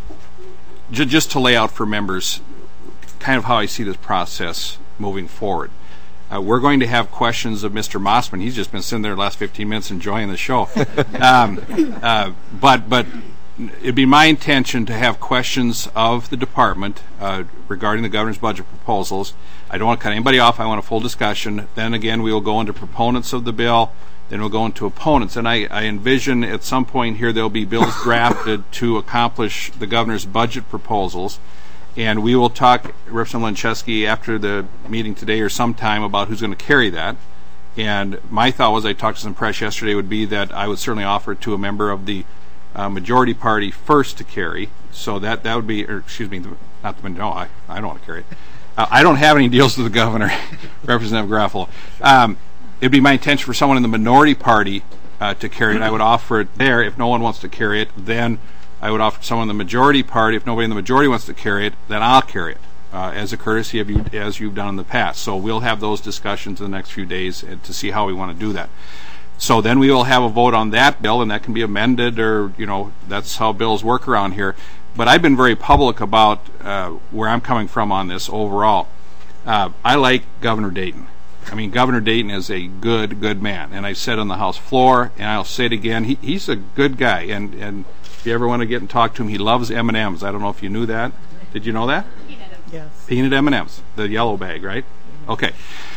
j- just to lay out for members kind of how I see this process moving forward. Uh, we're going to have questions of Mister Mossman. He's just been sitting there the last fifteen minutes enjoying the show. um, uh, but but it'd be my intention to have questions of the department uh, regarding the governor's budget proposals. I don't want to cut anybody off. I want a full discussion. Then again, we will go into proponents of the bill. Then we'll go into opponents. And I, I envision at some point here there'll be bills drafted to accomplish the governor's budget proposals. And we will talk, Representative Lenczewski, after the meeting today or sometime about who's going to carry that. And my thought was, I talked to some press yesterday, would be that I would certainly offer it to a member of the uh, majority party first to carry. So that, that would be, or excuse me, the, not the, no, I, I don't want to carry it. Uh, I don't have any deals with the governor, Representative Garofalo. Um, it'd be my intention for someone in the minority party uh, to carry it. I would offer it there. If no one wants to carry it, then I would offer someone in the majority party. If nobody in the majority wants to carry it, then I'll carry it uh, as a courtesy of you, as you've done in the past. So we'll have those discussions in the next few days uh, to see how we want to do that. So then we will have a vote on that bill, and that can be amended, or, you know, that's how bills work around here. But I've been very public about uh, where I'm coming from on this overall. Uh, I like Governor Dayton. I mean, Governor Dayton is a good, good man. And I said on the House floor, and I'll say it again, he, he's a good guy. And, and if you ever want to get and talk to him, he loves M and M's. I don't know if you knew that. Did you know that? Yes. Peanut M and M's, the yellow bag, right? Okay.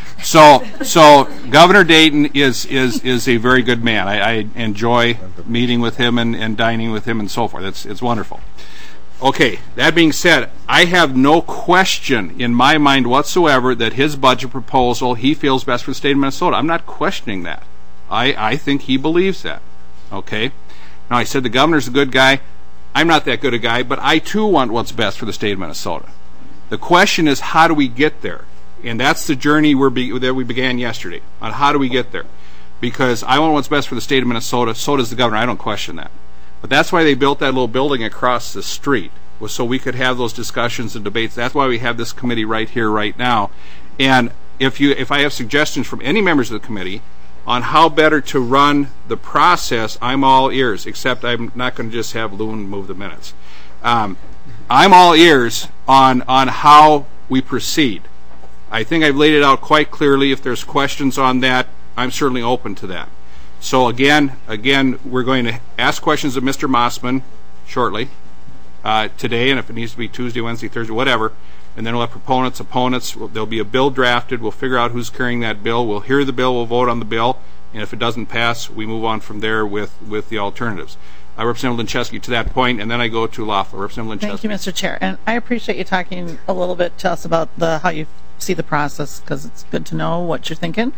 So, so Governor Dayton is, is, is a very good man. I, I enjoy meeting with him and, and dining with him and so forth. It's, it's wonderful. Okay, that being said, I have no question in my mind whatsoever that his budget proposal, he feels best for the state of Minnesota. I'm not questioning that. I, I think he believes that. Okay? Now, I said the governor's a good guy. I'm not that good a guy, but I too want what's best for the state of Minnesota. The question is, how do we get there? And that's the journey we're be, that we began yesterday, on how do we get there. Because I want what's best for the state of Minnesota, so does the governor. I don't question that. But that's why they built that little building across the street, was so we could have those discussions and debates. That's why we have this committee right here, right now. And if you, if I have suggestions from any members of the committee on how better to run the process, I'm all ears, except I'm not going to just have Loon move the minutes. Um, I'm all ears on, on how we proceed. I think I've laid it out quite clearly. If there's questions on that, I'm certainly open to that. So again, again, we're going to ask questions of Mister Mossman shortly, uh, today, and if it needs to be Tuesday, Wednesday, Thursday, whatever, and then we'll have proponents, opponents. There'll be a bill drafted. We'll figure out who's carrying that bill. We'll hear the bill. We'll vote on the bill, and if it doesn't pass, we move on from there with, with the alternatives. Uh, Representative Lincheski to that point, and then I go to Loeffler. Representative Lincheski. Thank you, Mister Chair, and I appreciate you talking a little bit to us about the how you see the process, because it's good to know what you're thinking.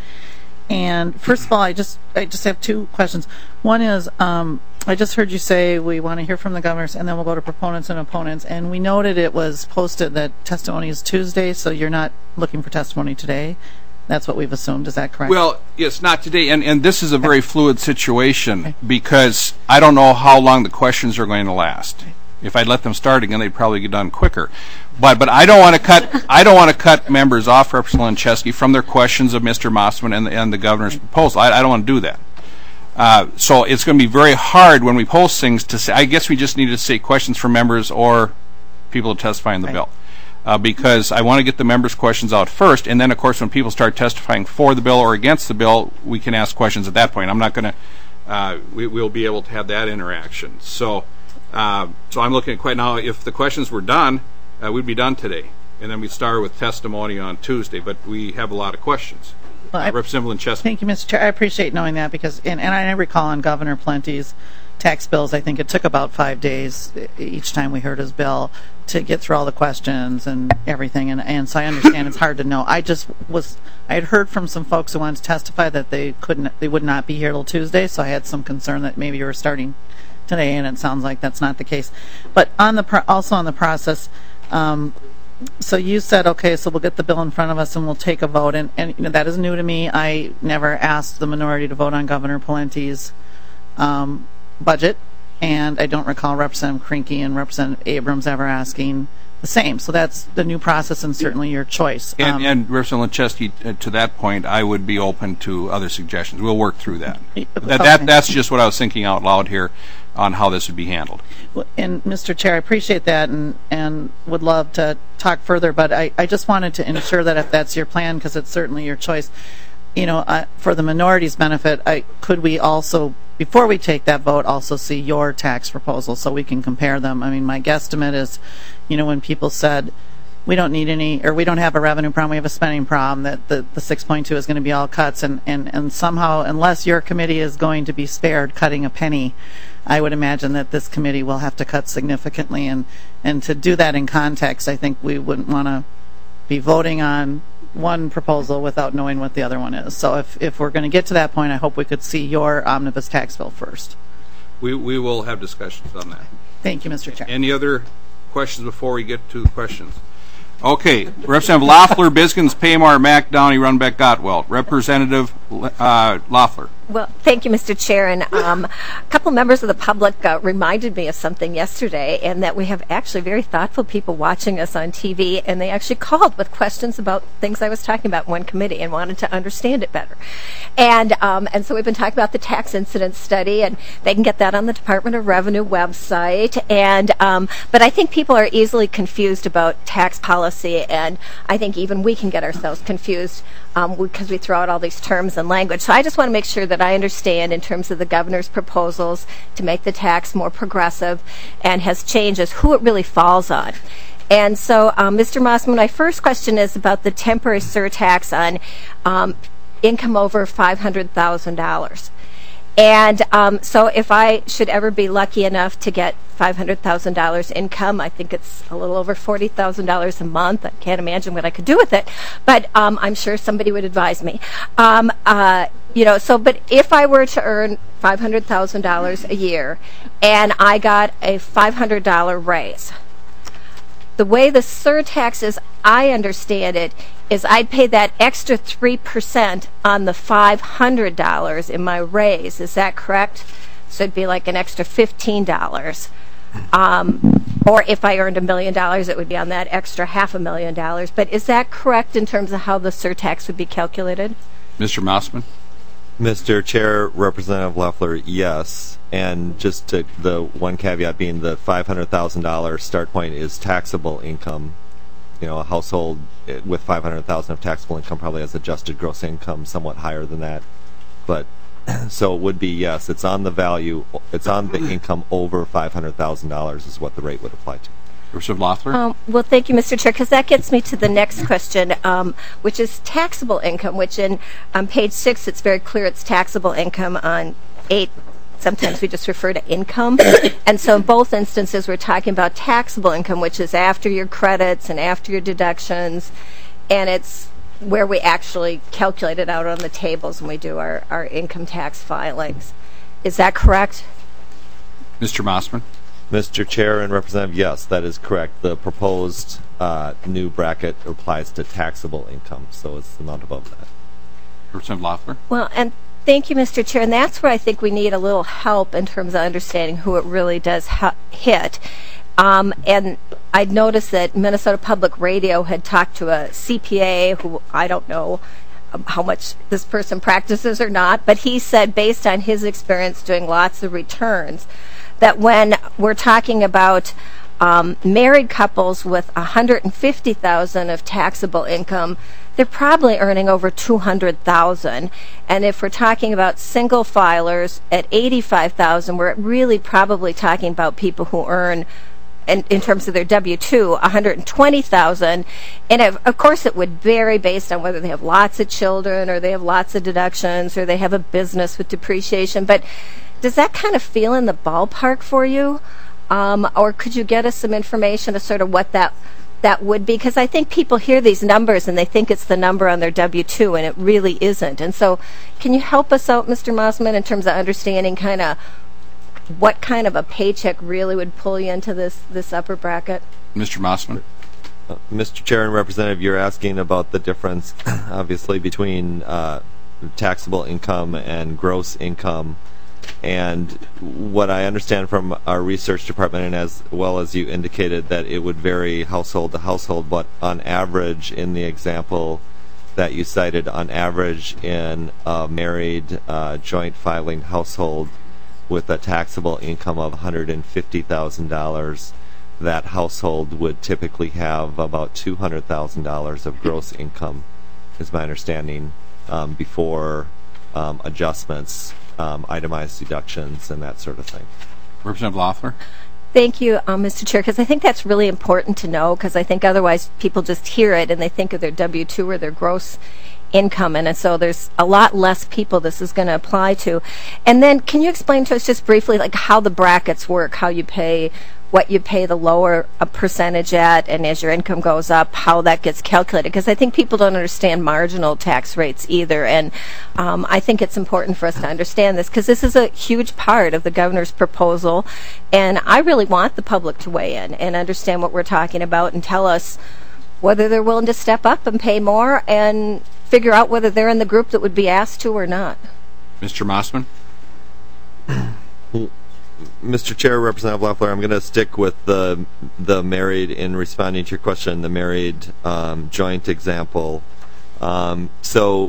And first of all, I just I just have two questions. One is, um, I just heard you say we want to hear from the governors, and then we'll go to proponents and opponents. And we noted it was posted that testimony is Tuesday, so you're not looking for testimony today. That's what we've assumed. Is that correct? Well, yes, not today. And, and this is a very fluid situation, okay, because I don't know how long the questions are going to last. Okay. If I'd let them start again, they'd probably get done quicker. But but I don't want to cut I don't want to cut members off, Representative Lincheski, from their questions of Mister Mossman and the, and the governor's proposal. I, I don't want to do that. Uh, so it's going to be very hard when we post things to say. I guess we just need to say questions from members or people testifying the right. bill, uh, because I want to get the members' questions out first, and then of course when people start testifying for the bill or against the bill, we can ask questions at that point. I'm not going to. Uh, we, we'll be able to have that interaction. So. Uh, so I'm looking at quite now, if the questions were done, uh, we'd be done today. And then we'd start with testimony on Tuesday. But we have a lot of questions. Well, uh, Representative Lincheski. Thank you, Mister Chair. I appreciate knowing that, because, and, and I recall on Governor Plenty's tax bills, I think it took about five days each time we heard his bill to get through all the questions and everything. And, and so I understand it's hard to know. I just was, I had heard from some folks who wanted to testify that they couldn't, they would not be here till Tuesday. So I had some concern that maybe you were starting today, and it sounds like that's not the case. But on the pro- also on the process, um, so you said, okay, so we'll get the bill in front of us and we'll take a vote, and, and you know, that is new to me. I never asked the minority to vote on Governor Pawlenty's um, budget, and I don't recall Representative Krinky and Representative Abrams ever asking the same. So that's the new process, and certainly your choice. And, um, and Representative Lincheski, uh, to that point, I would be open to other suggestions. We'll work through that. That, that that's just what I was thinking out loud here on how this would be handled. And Mister Chair, I appreciate that, and, and would love to talk further, but I, I just wanted to ensure that if that's your plan, because it's certainly your choice, you know, uh, for the minority's benefit, I, could we also, before we take that vote, also see your tax proposal so we can compare them? I mean, my guesstimate is, you know, when people said, we don't need any, or we don't have a revenue problem, we have a spending problem, that the, the six point two is going to be all cuts, and, and, and somehow, unless your committee is going to be spared cutting a penny, I would imagine that this committee will have to cut significantly, and, and to do that in context, I think we wouldn't want to be voting on one proposal without knowing what the other one is. So if, if we're going to get to that point, I hope we could see your omnibus tax bill first. we, we will have discussions on that. Thank you, Mister Chair. Any other questions before we get to the questions? Okay, Representative Loeffler, Biskins, Paymar, Mack, Downey, Runbeck, Gotwell. Representative uh, Loeffler. Well, thank you, Mister Chair. And um, a couple members of the public uh, reminded me of something yesterday, and that we have actually very thoughtful people watching us on T V, and they actually called with questions about things I was talking about in one committee and wanted to understand it better. And um, and so we've been talking about the tax incidence study, and they can get that on the Department of Revenue website. And um, but I think people are easily confused about tax policy, and I think even we can get ourselves confused um, because we throw out all these terms and language. So I just want to make sure that I understand in terms of the governor's proposals to make the tax more progressive and has changes, who it really falls on. And so, um, Mister Mossman, my first question is about the temporary surtax on um, income over five hundred thousand dollars. And um, so if I should ever be lucky enough to get five hundred thousand dollars income, I think it's a little over forty thousand dollars a month. I can't imagine what I could do with it, but um, I'm sure somebody would advise me. Um, uh, you know, so, but if I were to earn five hundred thousand dollars a year and I got a five hundred dollars raise, the way the surtax is, I understand it, is I'd pay that extra three percent on the five hundred dollars in my raise. Is that correct? So it'd be like an extra fifteen dollars. Um, or if I earned a million dollars, it would be on that extra half a million dollars. But is that correct in terms of how the surtax would be calculated? Mister Mossman? Mister Chair, Representative Loeffler, yes. And just to, the one caveat being the five hundred thousand dollars start point is taxable income. You know, a household with five hundred thousand dollars of taxable income probably has adjusted gross income somewhat higher than that. But so it would be, yes, it's on the value, it's on the income over five hundred thousand dollars is what the rate would apply to. Representative Loeffler? Um, well, thank you, Mister Chair, because that gets me to the next question, um, which is taxable income, which in on page six, it's very clear it's taxable income. On eight, sometimes we just refer to income. And so in both instances, we're talking about taxable income, which is after your credits and after your deductions, and it's where we actually calculate it out on the tables when we do our, our income tax filings. Is that correct? Mister Mossman? Mister Chair and Representative, yes, that is correct. The proposed uh, new bracket applies to taxable income, so it's the amount above that. Representative Loeffler? Well, and thank you, Mister Chair, and that's where I think we need a little help in terms of understanding who it really does ha- hit. Um, and I'd noticed that Minnesota Public Radio had talked to a C P A who I don't know um, how much this person practices or not, but he said based on his experience doing lots of returns, that when we're talking about um, married couples with one hundred fifty thousand dollars of taxable income, they're probably earning over two hundred thousand dollars. And if we're talking about single filers at eighty-five thousand dollars, we're really probably talking about people who earn, in, in terms of their W two, one hundred twenty thousand dollars. And of, of course it would vary based on whether they have lots of children or they have lots of deductions or they have a business with depreciation. But does that kind of feel in the ballpark for you? Um, or could you get us some information of sort of what that that would be? Because I think people hear these numbers and they think it's the number on their W two, and it really isn't. And so can you help us out, Mister Mossman, in terms of understanding kind of what kind of a paycheck really would pull you into this, this upper bracket? Mister Mossman? Uh, Mister Chair and Representative, you're asking about the difference, obviously, between uh, taxable income and gross income. And what I understand from our research department, and as well as you indicated, that it would vary household to household, but on average, in the example that you cited, on average in a married uh, joint filing household with a taxable income of one hundred fifty thousand dollars, that household would typically have about two hundred thousand dollars of gross income, is my understanding, um, before um, adjustments. Um, itemized deductions and that sort of thing. Representative Loeffler? Thank you, um, Mister Chair, because I think that's really important to know, because I think otherwise people just hear it and they think of their W two or their gross income, and so there's a lot less people this is going to apply to. And then can you explain to us just briefly like how the brackets work, how you pay what you pay the lower a percentage at, and as your income goes up, how that gets calculated. Because I think people don't understand marginal tax rates either, and um, I think it's important for us to understand this, because this is a huge part of the governor's proposal, and I really want the public to weigh in and understand what we're talking about and tell us whether they're willing to step up and pay more, and figure out whether they're in the group that would be asked to or not. Mister Mossman? Mister Chair, Representative Loeffler, I'm going to stick with the the married in responding to your question, the married um, joint example. Um, so,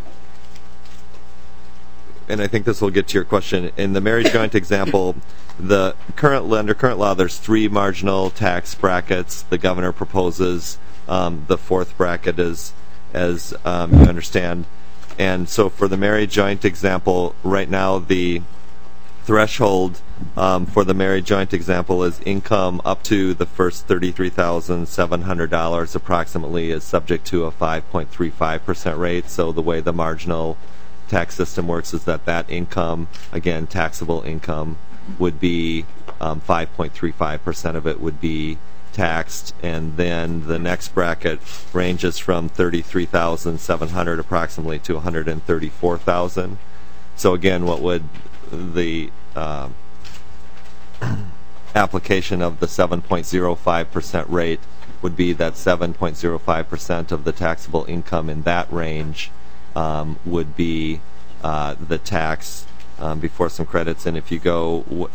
and I think this will get to your question. In the married joint example, the current under current law, there's three marginal tax brackets. The governor proposes um, the fourth bracket is, as um, you understand. And so for the married joint example, right now the threshold um, for the married joint example is income up to the first thirty-three thousand seven hundred dollars approximately is subject to a five point three five percent rate. So the way the marginal tax system works is that that income, again, taxable income, would be um, five point three five percent of it would be taxed, and then the next bracket ranges from thirty-three thousand seven hundred dollars approximately to one hundred thirty-four thousand dollars. So again, what would the uh, application of the seven point zero five percent rate would be that seven point zero five percent of the taxable income in that range um, would be uh, the tax um, before some credits. And if you go w-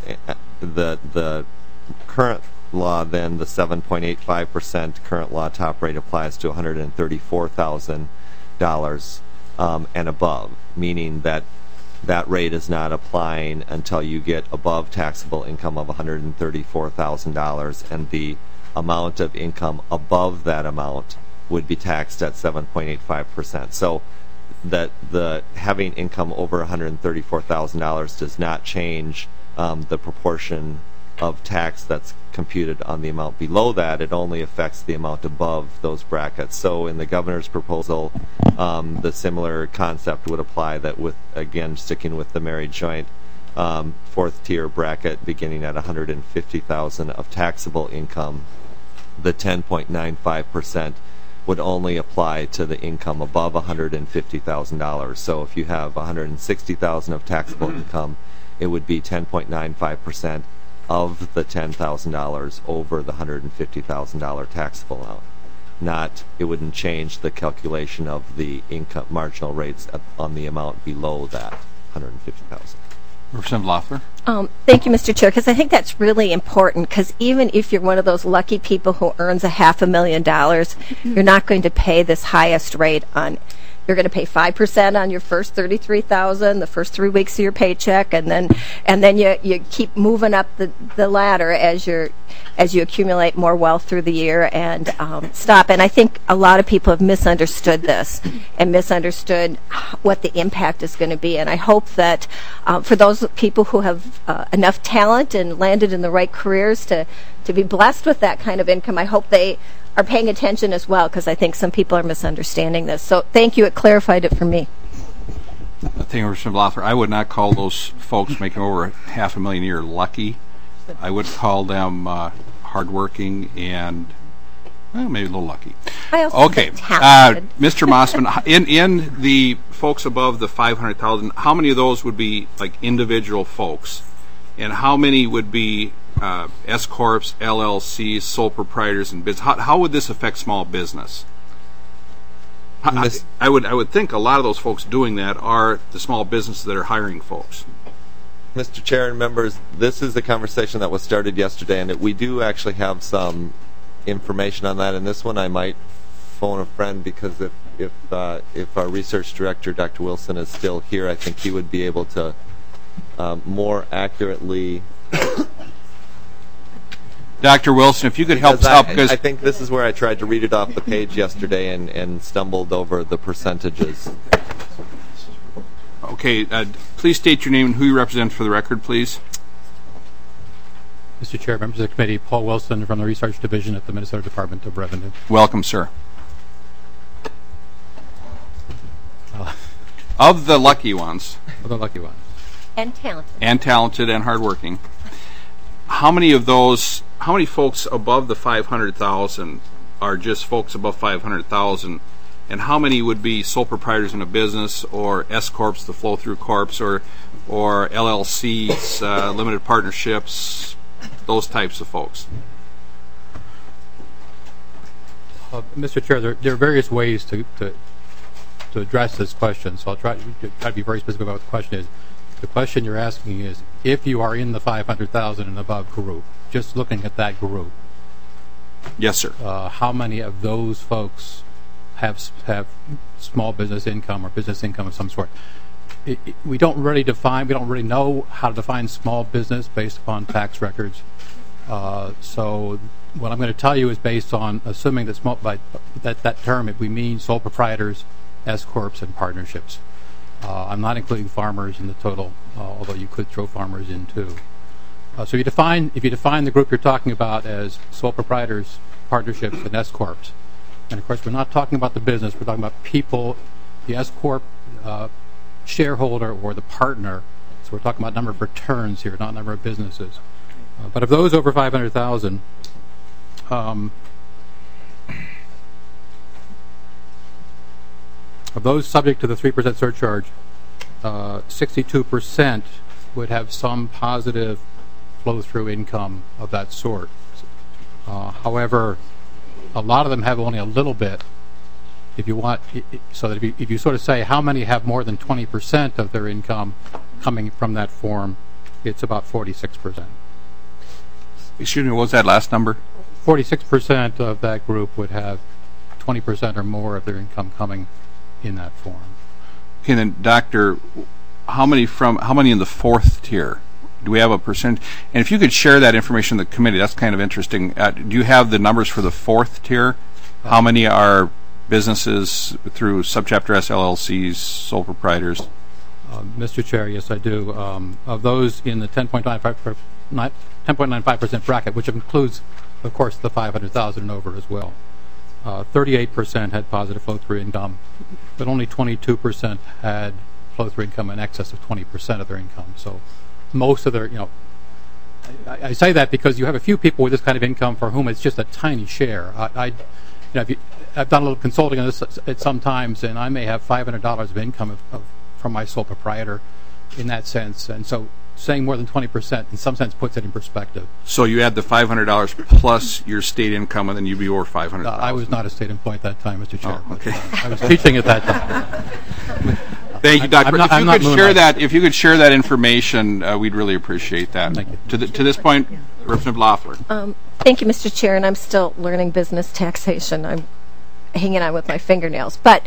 the the current law, then the seven point eight five percent current law top rate applies to one hundred thirty-four thousand dollars um, and above, meaning that that rate is not applying until you get above taxable income of one hundred thirty-four thousand dollars, and the amount of income above that amount would be taxed at seven point eight five percent. So that the having income over one hundred thirty-four thousand dollars does not change um, the proportion of tax that's computed on the amount below that. It only affects the amount above those brackets. So in the governor's proposal, um, the similar concept would apply, that with, again, sticking with the married joint um, fourth tier bracket beginning at one hundred fifty thousand dollars of taxable income, the ten point nine five percent would only apply to the income above one hundred fifty thousand dollars. So if you have one hundred sixty thousand dollars of taxable income, it would be ten point nine five percent of the ten thousand dollars over the one hundred fifty thousand dollars taxable amount. Not, it wouldn't change the calculation of the income marginal rates on the amount below that one hundred fifty thousand dollars. Representative Loeffler? Um, thank you, Mister Chair, because I think that's really important, because even if you're one of those lucky people who earns a half a million dollars, mm-hmm. you're not going to pay this highest rate on. You're going to pay five percent on your first thirty-three thousand dollars, the first three weeks of your paycheck, and then and then you, you keep moving up the, the ladder as you're as you accumulate more wealth through the year and um, stop. And I think a lot of people have misunderstood this and misunderstood what the impact is going to be. And I hope that um, for those people who have uh, enough talent and landed in the right careers to, to be blessed with that kind of income, I hope they are paying attention as well, because I think some people are misunderstanding this. So thank you. It clarified it for me. Thank you, Representative Loeffler. I would not call those folks making over half a million a year lucky. I would call them uh, hardworking and well, maybe a little lucky. I also okay, uh, Mister Mossman, in in the folks above the five hundred thousand, how many of those would be like individual folks, and how many would be uh, S corps, L L Cs, sole proprietors, and business? How, how would this affect small business? I, I would I would think a lot of those folks doing that are the small businesses that are hiring folks. Mister Chair and members, this is a conversation that was started yesterday, and it, we do actually have some information on that. And this one, I might phone a friend, because if if uh, if our research director, Doctor Wilson, is still here, I think he would be able to um, more accurately. Doctor Wilson, if you could help us I, out, because I think this is where I tried to read it off the page yesterday and, and stumbled over the percentages. Okay, uh, please state your name and who you represent for the record, please. Mister Chair, members of the committee, Paul Wilson from the Research Division at the Minnesota Department of Revenue. Welcome, sir. Uh, of the lucky ones. Of the lucky ones. And talented. And talented and hardworking. How many of those how many folks above the five hundred thousand are just folks above five hundred thousand, and how many would be sole proprietors in a business, or S corps, the flow-through corps, or or L L Cs, uh, limited partnerships, those types of folks? Uh, Mister Chair, there, there are various ways to, to to address this question, so I'll try to, try to be very specific about what the question is. The question you're asking is, if you are in the five hundred thousand and above group, just looking at that group. Yes, sir. Uh, how many of those folks have have small business income or business income of some sort? It, it, we don't really define. We don't really know how to define small business based upon tax records. Uh, so what I'm going to tell you is based on assuming that small by that that term, if we mean sole proprietors, S corps, and partnerships. Uh, I'm not including farmers in the total, uh, although you could throw farmers in too. Uh, so you define, if you define the group you're talking about as sole proprietors, partnerships, and S corps, and of course we're not talking about the business, we're talking about people, the S corp uh, shareholder or the partner. So we're talking about number of returns here, not number of businesses. Uh, but of those over five hundred thousand, um, of those subject to the three percent surcharge, uh, sixty-two percent would have some positive flow-through income of that sort. Uh, however, a lot of them have only a little bit. If you want, so that if you, if you sort of say how many have more than twenty percent of their income coming from that form, it's about forty-six percent. Excuse me, what was that last number? forty-six percent of that group would have twenty percent or more of their income coming in that form. Okay, then, Doctor, how many from how many in the fourth tier? Do we have a percent? And if you could share that information in the committee, that's kind of interesting. Uh, do you have the numbers for the fourth tier? How many are businesses through Subchapter S L L Cs, sole proprietors? Uh, Mister Chair, yes, I do. Um, of those in the ten point nine five percent bracket, which includes, of course, the five hundred thousand and over as well, uh, thirty-eight percent had positive flow-through income, but only twenty-two percent had flow-through income in excess of twenty percent of their income. So most of their, you know, I, I say that because you have a few people with this kind of income for whom it's just a tiny share. I, I you know, if you, I've done a little consulting on this at some times, and I may have five hundred dollars of income of, of, from my sole proprietor in that sense. And so saying more than twenty percent in some sense puts it in perspective. So you add the five hundred dollars plus your state income, and then you'd be over five hundred dollars. Uh, I was not a state employee at that time, Mister Chair. Oh, okay. But, uh, I was teaching at that time. Thank you, Doctor I'm not, If you I'm could share that, if you could share that information, uh, we'd really appreciate that. Thank you. To, the, to this point, Representative Loeffler. Um, thank you, Mister Chair, and I'm still learning business taxation. I'm hanging on with my fingernails. But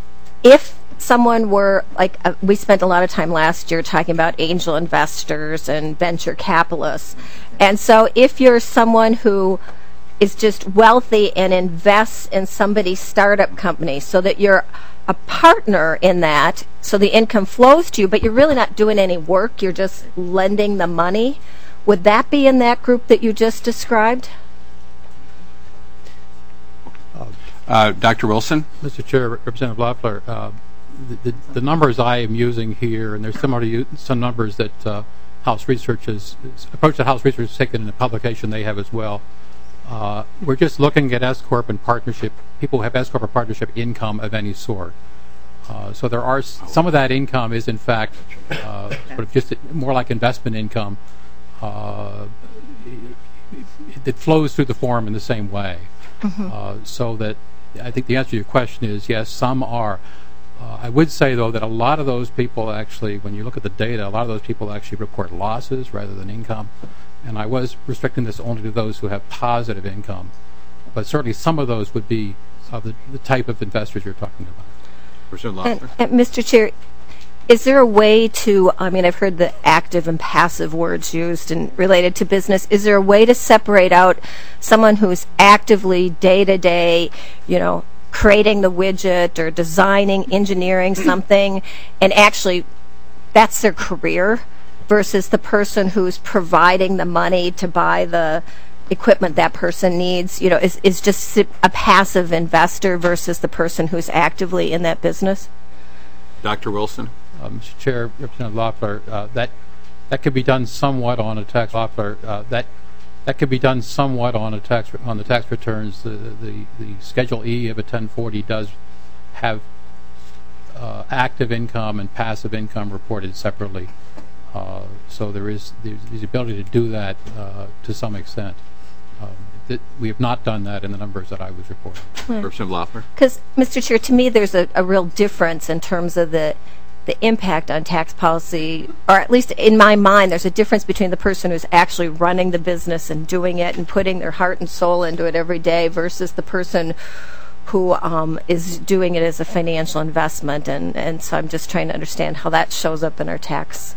if someone were, like, uh, we spent a lot of time last year talking about angel investors and venture capitalists. And so if you're someone who is just wealthy and invests in somebody's startup company so that you're a partner in that, so the income flows to you, but you're really not doing any work, you're just lending the money, would that be in that group that you just described? Uh, Doctor Wilson? Mister Chair, Representative Loeffler, uh, the, the, the numbers I am using here, and there's similar to some numbers that uh, House Research has, approach that House Research has taken in the publication they have as well. Uh, we're just looking at S corp and partnership, people who have S corp or partnership income of any sort. Uh, so there are s- some of that income is in fact uh, sort of just more like investment income uh, that flows through the form in the same way. Mm-hmm. Uh, so that I think the answer to your question is yes, some are. Uh, I would say though that a lot of those people actually, when you look at the data, a lot of those people actually report losses rather than income. And I was restricting this only to those who have positive income. But certainly some of those would be of the, the type of investors you're talking about. And, and Mister Chair, is there a way to, I mean, I've heard the active and passive words used and related to business. Is there a way to separate out someone who's actively day-to-day, you know, creating the widget or designing, engineering something, and actually that's their career, versus the person who's providing the money to buy the equipment that person needs, you know, is, is just a passive investor versus the person who's actively in that business? Doctor Wilson? Uh, Mister Chair, Representative Loeffler, uh, that that could be done somewhat on a tax Loeffler. Uh, that That could be done somewhat on a tax on the tax returns. The the, the Schedule E of a ten forty does have uh, active income and passive income reported separately. Uh, so there is there's the ability to do that uh, to some extent. Um, th- we have not done that in the numbers that I was reporting. Representative Loeffler. Because, Mister Chair, to me, there's a, a real difference in terms of the the impact on tax policy, or at least in my mind, there's a difference between the person who's actually running the business and doing it and putting their heart and soul into it every day versus the person who um, is doing it as a financial investment. And, and so I'm just trying to understand how that shows up in our tax,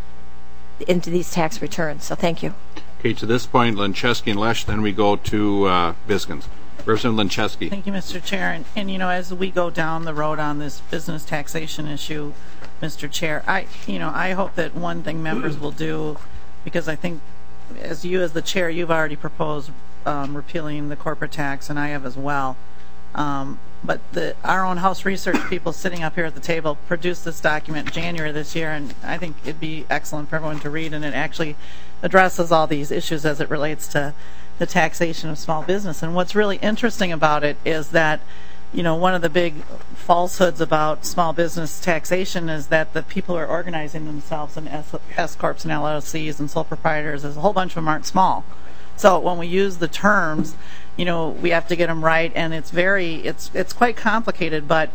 into these tax returns. So thank you. Okay, to this point, Lencheski and Lesh, then we go to uh, Biskins. Representative Lencheski. Thank you, Mister Chair. And, and, you know, as we go down the road on this business taxation issue, Mister Chair, I, you know, I hope that one thing members will do, because I think, as you as the chair, you've already proposed um, repealing the corporate tax, and I have as well. Um, but the, our own House research people sitting up here at the table produced this document in January this year, and I think it'd be excellent for everyone to read, and it actually addresses all these issues as it relates to the taxation of small business. And what's really interesting about it is that, you know, one of the big falsehoods about small business taxation is that the people who are organizing themselves in S, S corps and L L Cs and sole proprietors, a whole bunch of them aren't small. So when we use the terms, you know, we have to get them right, and it's very, it's it's quite complicated. But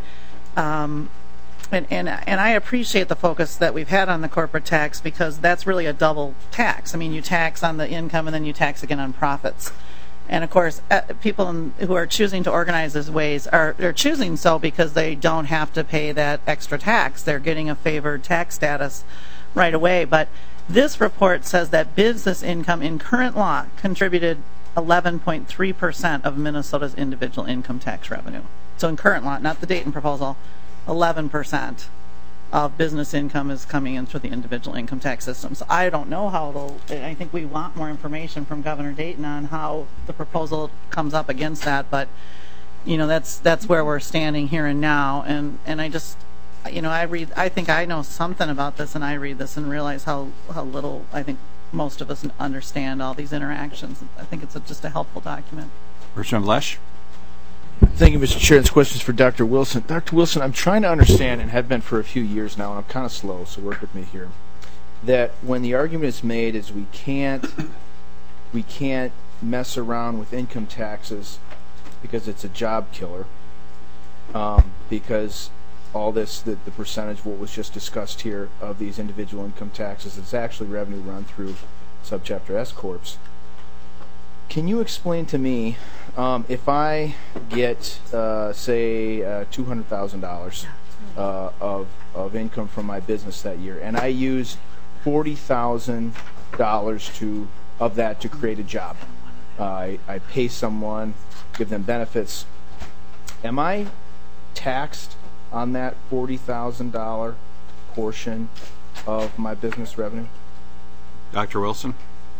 um, and and and I appreciate the focus that we've had on the corporate tax, because that's really a double tax. I mean, you tax on the income and then you tax again on profits. And of course, uh, people in, who are choosing to organize as ways are they're choosing so because they don't have to pay that extra tax. They're getting a favored tax status right away. But this report says that business income in current law contributed eleven point three percent of Minnesota's individual income tax revenue. So in current law, not the Dayton proposal, eleven percent of business income is coming in through the individual income tax system. So I don't know how it'll, I think we want more information from Governor Dayton on how the proposal comes up against that, but you know, that's that's where we're standing here and now. And and I just, you know, I read, I think I know something about this, and I read this and realize how, how little I think most of us understand all these interactions. I think it's a, just a helpful document. Representative Lesh. Thank you, Mister Chair. This question is for Doctor Wilson. Doctor Wilson, I'm trying to understand, and have been for a few years now, and I'm kind of slow, so work with me here, that when the argument is made is we can't, we can't mess around with income taxes because it's a job killer, um, because all this, the, the percentage, what was just discussed here, of these individual income taxes, is actually revenue run through subchapter S corps. Can you explain to me, um, if I get, uh, say, uh, two hundred thousand dollars uh, of of income from my business that year, and I use forty thousand dollars to of that to create a job, uh, I, I pay someone, give them benefits, am I taxed on that forty thousand dollar portion of my business revenue? Doctor Wilson.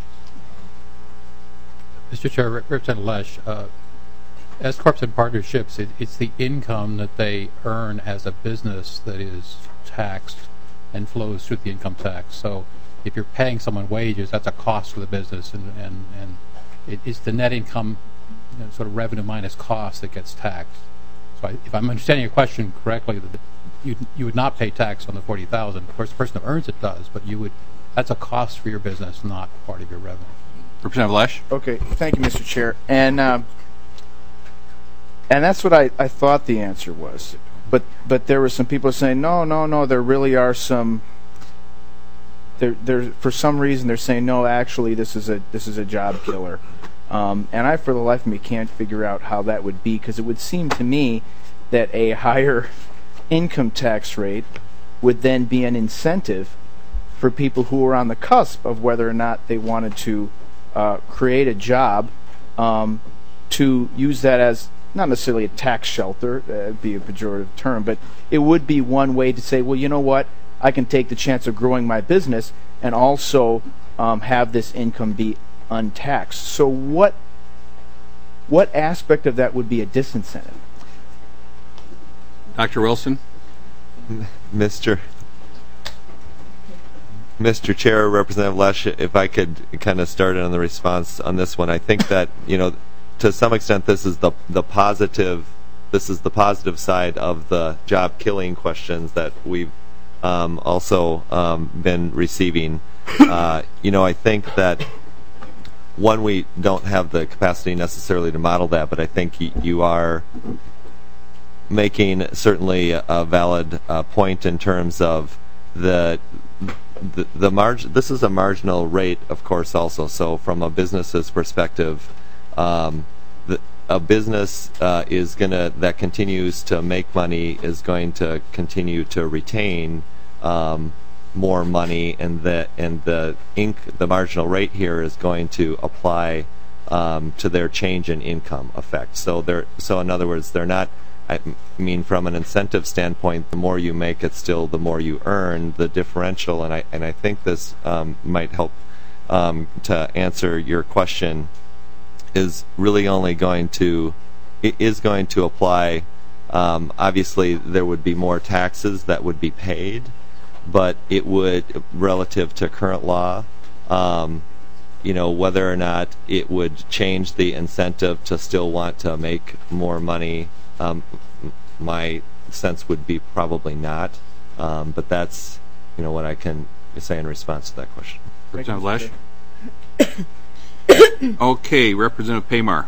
Mister Chair, Representative Lesh, uh, S corps and partnerships, it, it's the income that they earn as a business that is taxed and flows through the income tax. So if you're paying someone wages, that's a cost for the business, and, and, and it, it's the net income, you know, sort of revenue minus cost that gets taxed. So I, if I'm understanding your question correctly, that you you would not pay tax on the forty thousand. Of course, the person who earns it does, but you would. That's a cost for your business, not part of your revenue. Representative Lesh. Okay, thank you, Mister Chair. And um, and that's what I, I thought the answer was. But but there were some people saying, no, no, no, there really are some. There there for some reason they're saying, no, actually this is a this is a job killer. Um, and I, for the life of me, can't figure out how that would be, because it would seem to me that a higher income tax rate would then be an incentive for people who are on the cusp of whether or not they wanted to uh, create a job, um, to use that as not necessarily a tax shelter, uh, it'd be a pejorative term, but it would be one way to say, well, you know what, I can take the chance of growing my business and also um, have this income be untaxed. So what what aspect of that would be a disincentive? Doctor Wilson. Mister Mister Chair, Representative Lesh, if I could kind of start on the response on this one, I think that, you know, to some extent this is the the positive this is the positive side of the job killing questions that we've um, also um, been receiving. Uh, you know, I think that one, we don't have the capacity necessarily to model that, but I think y- you are making certainly a, a valid uh, point in terms of the the, the margin. This is a marginal rate, of course, also. So from a business's perspective, um, the, a business uh, is gonna that continues to make money is going to continue to retain um, more money, and the and the inc the marginal rate here is going to apply um, to their change in income effect. So they're so in other words, they're not. I mean, from an incentive standpoint, the more you make, it's still the more you earn. The differential, and I and I think this um, might help um, to answer your question, is really only going to it is going to apply. Um, obviously, there would be more taxes that would be paid, but it would, relative to current law, um, you know, whether or not it would change the incentive to still want to make more money. Um, my sense would be probably not, um, but that's, you know, what I can say in response to that question. Representative Lesh? Okay, Representative Paymar.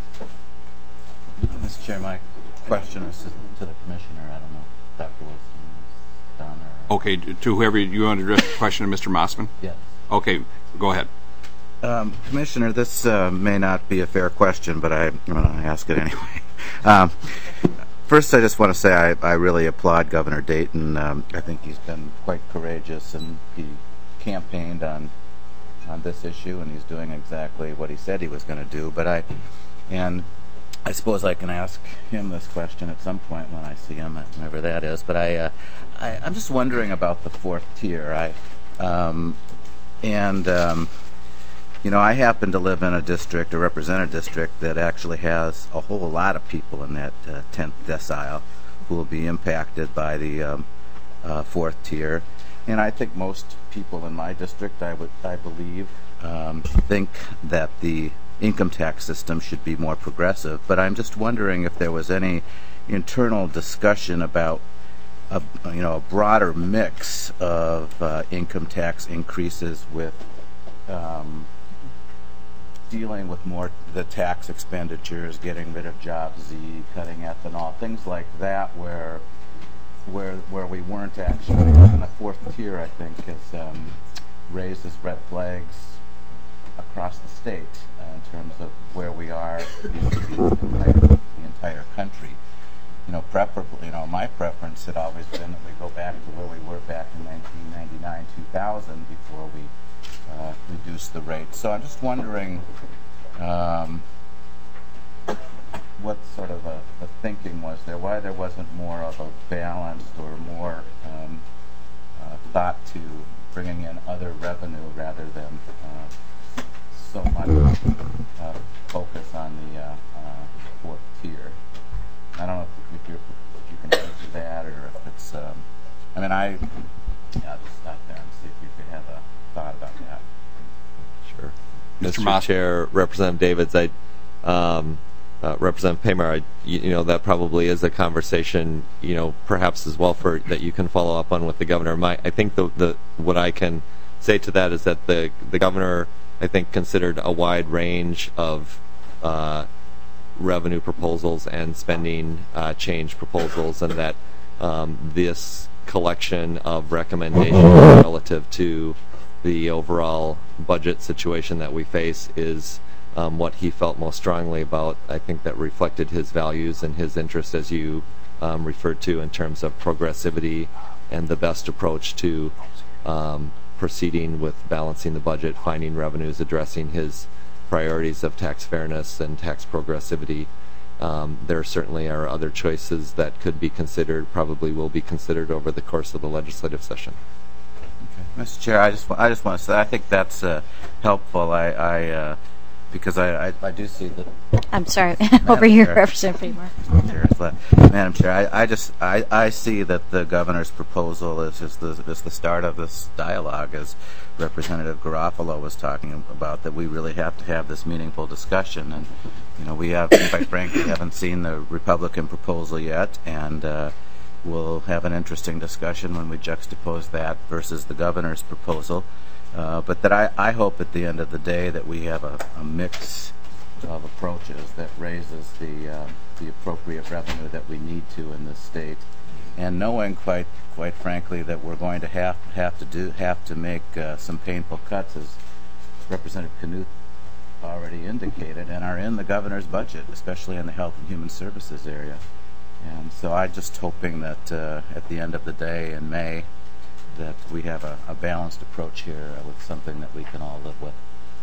Mister Chair, my question is to the Commissioner. I don't know if Doctor Wilson is done or... Okay, to whoever you want to address the question to Mister Mossman? Yes. Okay, go ahead. Um, Commissioner, this uh, may not be a fair question, but I, I'm going to ask it anyway. Um, first, I just want to say I, I really applaud Governor Dayton. Um, I think he's been quite courageous, and he campaigned on on this issue, and he's doing exactly what he said he was going to do. But I, and I suppose I can ask him this question at some point when I see him, whenever that is. But I, uh, I I'm just wondering about the fourth tier. I, um, and um, you know, I happen to live in a district, a representative district, that actually has a whole lot of people in that uh, tenth decile who will be impacted by the um, uh, fourth tier. And I think most people in my district, I would, I believe, um, think that the income tax system should be more progressive. But I'm just wondering if there was any internal discussion about a, you know, a broader mix of uh, income tax increases with um, dealing with more the tax expenditures, getting rid of Job Z, cutting ethanol, things like that, where where where we weren't actually. And the fourth tier, I think, has um, raises red flags across the state uh, in terms of where we are in the entire, the entire country. You know, preferably, you know, my preference had always been that we go back to where we were back in nineteen ninety-nine, two thousand, before we Uh, reduce the rate. So I'm just wondering um, what sort of a, a thinking was there, why there wasn't more of a balanced or more um, uh, thought to bringing in other revenue rather than uh, so much uh, focus on the uh, uh, fourth tier. I don't know if, if, you're, if you can answer that, or if it's, um, I mean, I, yeah, I'll just stop there and see if you could have a thought about that. Sure. Mister Mister Chair, Representative Davids, I, um, uh, Representative Paymar, I, you, you know, that probably is a conversation, you know, perhaps as well for that you can follow up on with the governor. My, I think the the what I can say to that is that the the governor, I think, considered a wide range of uh, revenue proposals and spending uh, change proposals, and that um, this collection of recommendations relative to the overall budget situation that we face is um, what he felt most strongly about. I think that reflected his values and his interest, as you um, referred to, in terms of progressivity and the best approach to um, proceeding with balancing the budget, finding revenues, addressing his priorities of tax fairness and tax progressivity. Um, there certainly are other choices that could be considered, probably will be considered over the course of the legislative session. Mister Chair, I just I just want to say I think that's uh, helpful. I, I uh, because I, I I do see that. I'm sorry, over here, Representative Fremar. Flat. Madam Chair, I, I just I, I see that the governor's proposal is is the is the start of this dialogue, as Representative Garofalo was talking about, that we really have to have this meaningful discussion. And you know, we have, quite frankly, haven't seen the Republican proposal yet, and uh, we'll have an interesting discussion when we juxtapose that versus the governor's proposal. Uh, but that I, I hope at the end of the day that we have a, a mix of approaches that raises the uh, the appropriate revenue that we need to in this state, and knowing quite quite frankly that we're going to have have to do have to make uh, some painful cuts, as Representative Knuth already indicated, and are in the governor's budget, especially in the Health and Human Services area. And so I'm just hoping that uh, at the end of the day in May, that we have a, a balanced approach here uh, with something that we can all live with.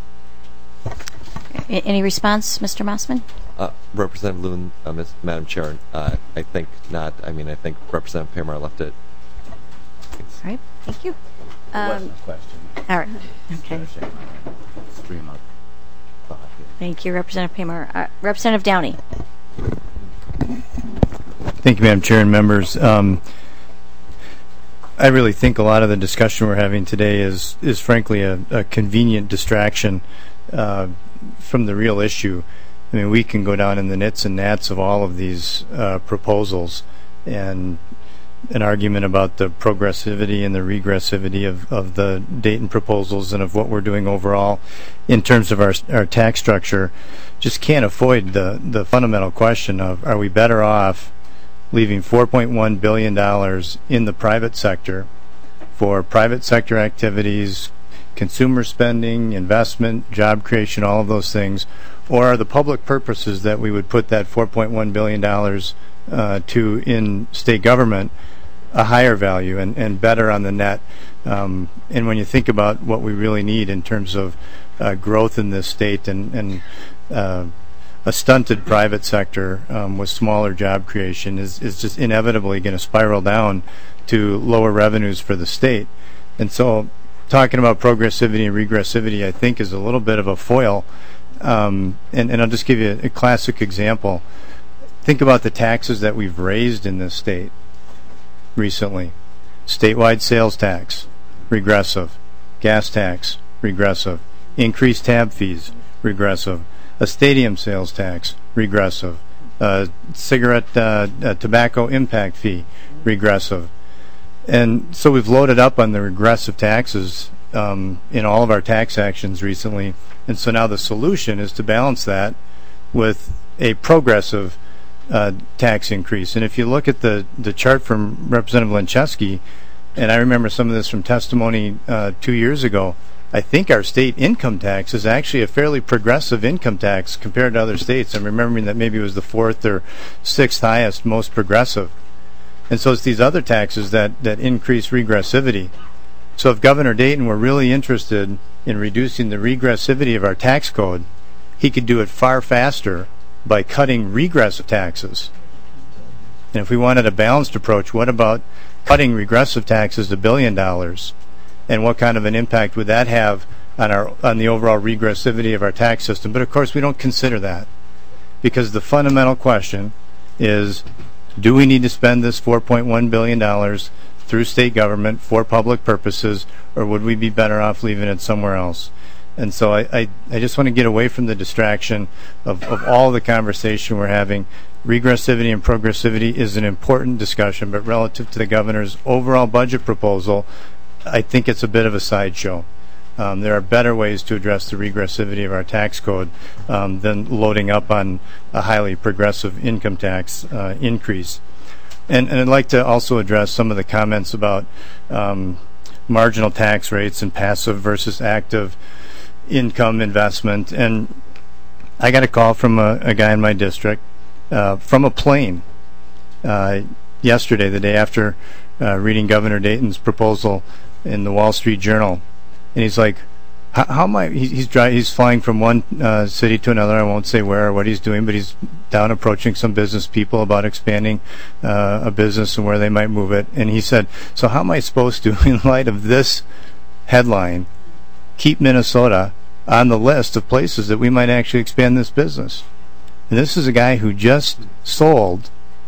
Any response, Mister Mossman? Uh, Representative Lewin, uh, Miz Madam Chair, uh, I think not. I mean, I think Representative Pamar left it. It's All right, thank you. There wasn't a question. All right, okay. Stream of thought here. Thank you, Representative Pamar. Uh, Representative Downey. Thank you, Madam Chair and members. Um, I really think a lot of the discussion we're having today is, is frankly, a, a convenient distraction uh, from the real issue. I mean, we can go down in the nits and gnats of all of these uh, proposals, and an argument about the progressivity and the regressivity of, of the Dayton proposals and of what we're doing overall in terms of our, our tax structure just can't avoid the, the fundamental question of, are we better off leaving four point one billion dollars in the private sector for private sector activities, consumer spending, investment, job creation, all of those things, or are the public purposes that we would put that four point one billion dollars uh, to in state government a higher value and, and better on the net? Um, and when you think about what we really need in terms of uh, growth in this state and, and uh, a stunted private sector um, with smaller job creation is, is just inevitably going to spiral down to lower revenues for the state. And so talking about progressivity and regressivity, I think, is a little bit of a foil. Um, and, and I'll just give you a, a classic example. Think about the taxes that we've raised in this state recently. Statewide sales tax, regressive. Gas tax, regressive. Increased tab fees, regressive. A stadium sales tax, regressive. Uh, cigarette uh, uh, tobacco impact fee, regressive. And so we've loaded up on the regressive taxes um, in all of our tax actions recently. And so now the solution is to balance that with a progressive uh, tax increase. And if you look at the, the chart from Representative Lenczewski, and I remember some of this from testimony uh, two years ago, I think our state income tax is actually a fairly progressive income tax compared to other states. I'm remembering that maybe it was the fourth or sixth highest, most progressive. And so it's these other taxes that, that increase regressivity. So if Governor Dayton were really interested in reducing the regressivity of our tax code, he could do it far faster by cutting regressive taxes. And if we wanted a balanced approach, what about cutting regressive taxes to a billion dollars? And what kind of an impact would that have on our on the overall regressivity of our tax system? But of course we don't consider that, because the fundamental question is, do we need to spend this four point one billion dollars through state government for public purposes, or would we be better off leaving it somewhere else? And so I, I, I just want to get away from the distraction of, of all the conversation we're having. Regressivity and progressivity is an important discussion, but relative to the governor's overall budget proposal, I think it's a bit of a sideshow. Um, there are better ways to address the regressivity of our tax code um, than loading up on a highly progressive income tax uh, increase. And, and I'd like to also address some of the comments about um, marginal tax rates and passive versus active income investment. And I got a call from a, a guy in my district uh, from a plane uh, yesterday, the day after uh, reading Governor Dayton's proposal in the Wall Street Journal, and he's like, "How, how am I?" He's he's, dry, he's flying from one uh, city to another. I won't say where or what he's doing, but he's down approaching some business people about expanding uh, a business and where they might move it. And he said, "So how am I supposed to, in light of this headline, keep Minnesota on the list of places that we might actually expand this business?" And this is a guy who just sold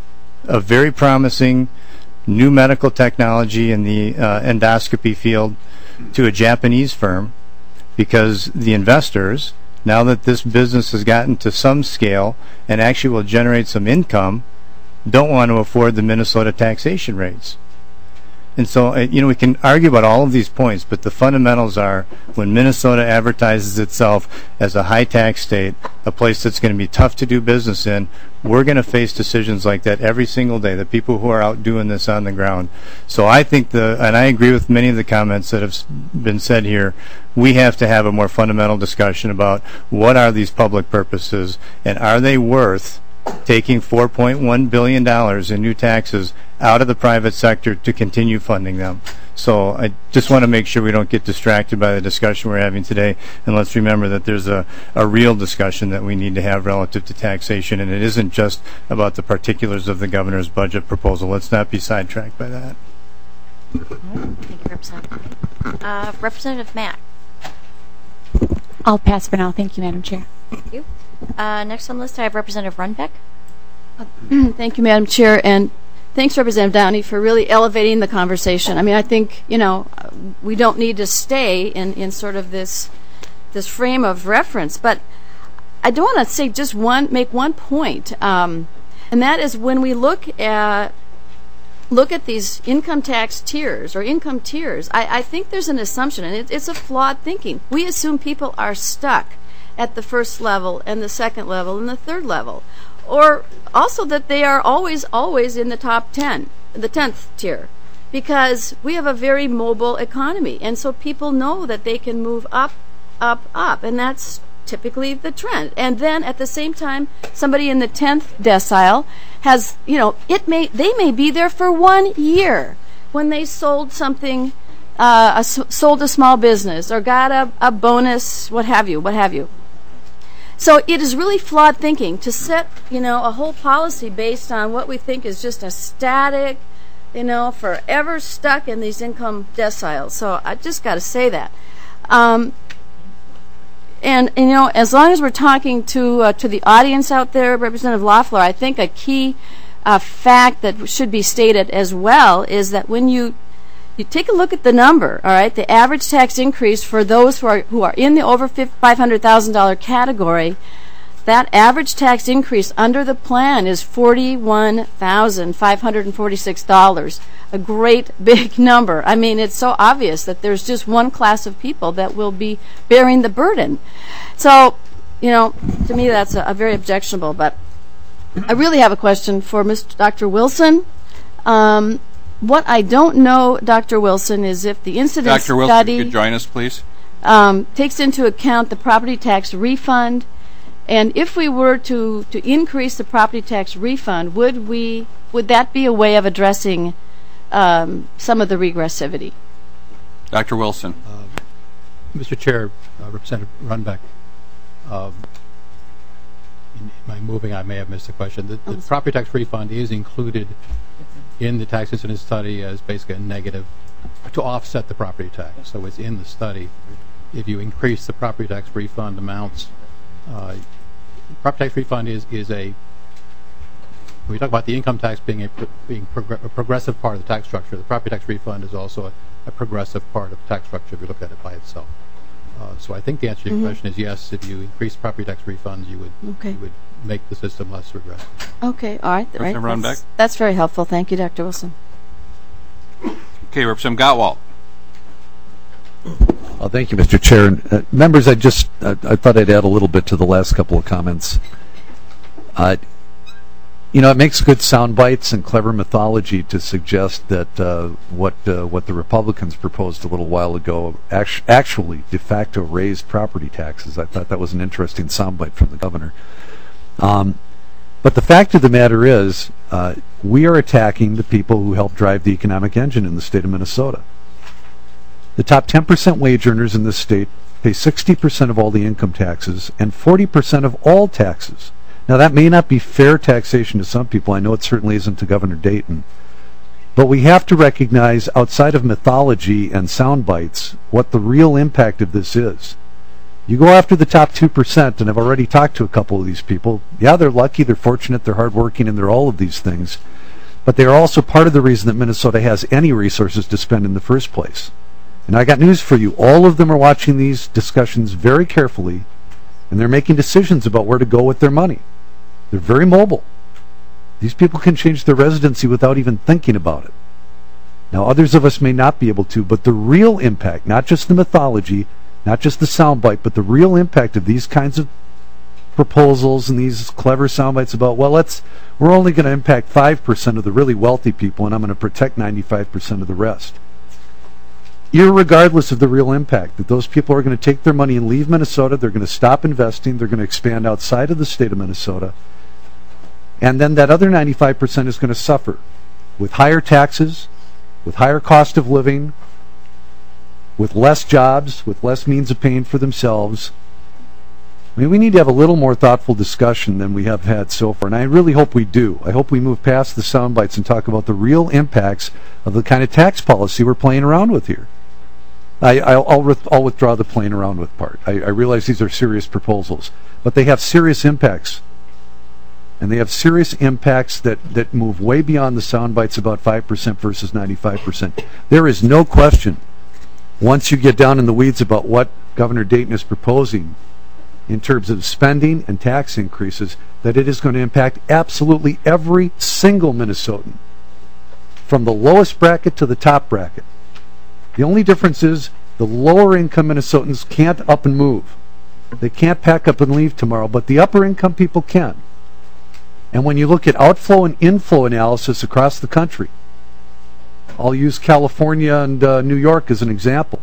a very promising new medical technology in the uh, endoscopy field to a Japanese firm, because the investors, now that this business has gotten to some scale and actually will generate some income, don't want to afford the Minnesota taxation rates. And so, uh, you know, we can argue about all of these points, but the fundamentals are, when Minnesota advertises itself as a high-tax state, a place that's going to be tough to do business in, we're going to face decisions like that every single day, the people who are out doing this on the ground. So I think the, and I agree with many of the comments that have been said here, we have to have a more fundamental discussion about what are these public purposes, and are they worth taking four point one billion dollars in new taxes out of the private sector to continue funding them. So I just want to make sure we don't get distracted by the discussion we're having today, and let's remember that there's a, a real discussion that we need to have relative to taxation, and it isn't just about the particulars of the governor's budget proposal. Let's not be sidetracked by that. Thank you, Representative. Uh, Representative Mack. I'll pass for now. Thank you, Madam Chair. Thank you. Uh, next on the list, I have Representative Runbeck. Thank you, Madam Chair, and thanks, Representative Downey, for really elevating the conversation. I mean, I think, you know, we don't need to stay in, in sort of this this frame of reference, but I do want to say just one, make one point, um, and that is when we look at look at these income tax tiers or income tiers, I, I think there's an assumption, and it, it's a flawed thinking. We assume people are stuck at the first level and the second level and the third level, or also that they are always, always in the top ten, the tenth tier, because we have a very mobile economy, and so people know that they can move up, up, up, and that's typically the trend. And then at the same time, somebody in the tenth decile has, you know, it may they may be there for one year when they sold something, uh, a, sold a small business or got a, a bonus, what have you, what have you. So it is really flawed thinking to set, you know, a whole policy based on what we think is just a static, you know, forever stuck in these income deciles. So I just got to say that. Um, and, and, you know, as long as we're talking to uh, to the audience out there, Representative Loeffler, I think a key uh, fact that should be stated as well is that when you You take a look at the number, all right, the average tax increase for those who are who are in the over five hundred thousand dollars category, that average tax increase under the plan is forty-one thousand five hundred forty-six dollars, a great big number. I mean, it's so obvious that there's just one class of people that will be bearing the burden. So, you know, to me that's a, a very objectionable, but I really have a question for Mister Doctor Wilson. Um, What I don't know, Doctor Wilson, is if the incidence Doctor Wilson, study could join us, please. Um, takes into account the property tax refund, and if we were to, to increase the property tax refund, would we would that be a way of addressing um, some of the regressivity? Doctor Wilson. Uh, Mister Chair, uh, Representative Runbeck, um, in my moving, I may have missed the question. The, the property tax refund is included in the tax incidence study as basically a negative to offset the property tax. So it's in the study. If you increase the property tax refund amounts, uh, property tax refund is, is a, when we talk about the income tax being a, pro, being progr a progressive part of the tax structure, the property tax refund is also a, a progressive part of the tax structure if you look at it by itself. Uh, so I think the answer to your Mm-hmm. question is yes, if you increase property tax refunds, you would, Okay. you would make the system less regressive. Okay, all right. right. Representative That's, Runbeck? that's very helpful. Thank you, Doctor Wilson. Okay, Representative Gottwald. Uh, thank you, Mister Chair. Uh, members, I just uh, I thought I'd add a little bit to the last couple of comments. Uh, you know, it makes good sound bites and clever mythology to suggest that uh, what uh, what the Republicans proposed a little while ago actu actually de facto raised property taxes. I thought that was an interesting sound bite from the governor. Um, but the fact of the matter is, uh, we are attacking the people who help drive the economic engine in the state of Minnesota. The top ten percent wage earners in this state pay sixty percent of all the income taxes and forty percent of all taxes. Now, that may not be fair taxation to some people. I know it certainly isn't to Governor Dayton. But we have to recognize, outside of mythology and sound bites, what the real impact of this is. You go after the top two percent, and I've already talked to a couple of these people. Yeah, they're lucky, they're fortunate, they're hardworking, and they're all of these things. but they are also part of the reason that Minnesota has any resources to spend in the first place. And I got news for you. All of them are watching these discussions very carefully, and they're making decisions about where to go with their money. They're very mobile. These people can change their residency without even thinking about it. Now, others of us may not be able to, but the real impact, not just the mythology, not just the soundbite, but the real impact of these kinds of proposals and these clever soundbites about, well, let's we're only going to impact five percent of the really wealthy people, and I'm going to protect ninety-five percent of the rest. Irregardless of the real impact, that those people are going to take their money and leave Minnesota, they're going to stop investing, they're going to expand outside of the state of Minnesota, and then that other ninety-five percent is going to suffer with higher taxes, with higher cost of living, with less jobs, with less means of paying for themselves. I mean, we need to have a little more thoughtful discussion than we have had so far, and I really hope we do. I hope we move past the sound bites and talk about the real impacts of the kind of tax policy we're playing around with here. I, I'll, I'll, with, I'll withdraw the playing around with part. I, I realize these are serious proposals, but they have serious impacts. And they have serious impacts that, that move way beyond the sound bites about five percent versus ninety-five percent. There is no question, once you get down in the weeds about what Governor Dayton is proposing in terms of spending and tax increases, that it is going to impact absolutely every single Minnesotan, from the lowest bracket to the top bracket. The only difference is the lower income Minnesotans can't up and move. They can't pack up and leave tomorrow, but the upper income people can. And when you look at outflow and inflow analysis across the country, I'll use California and uh, New York as an example.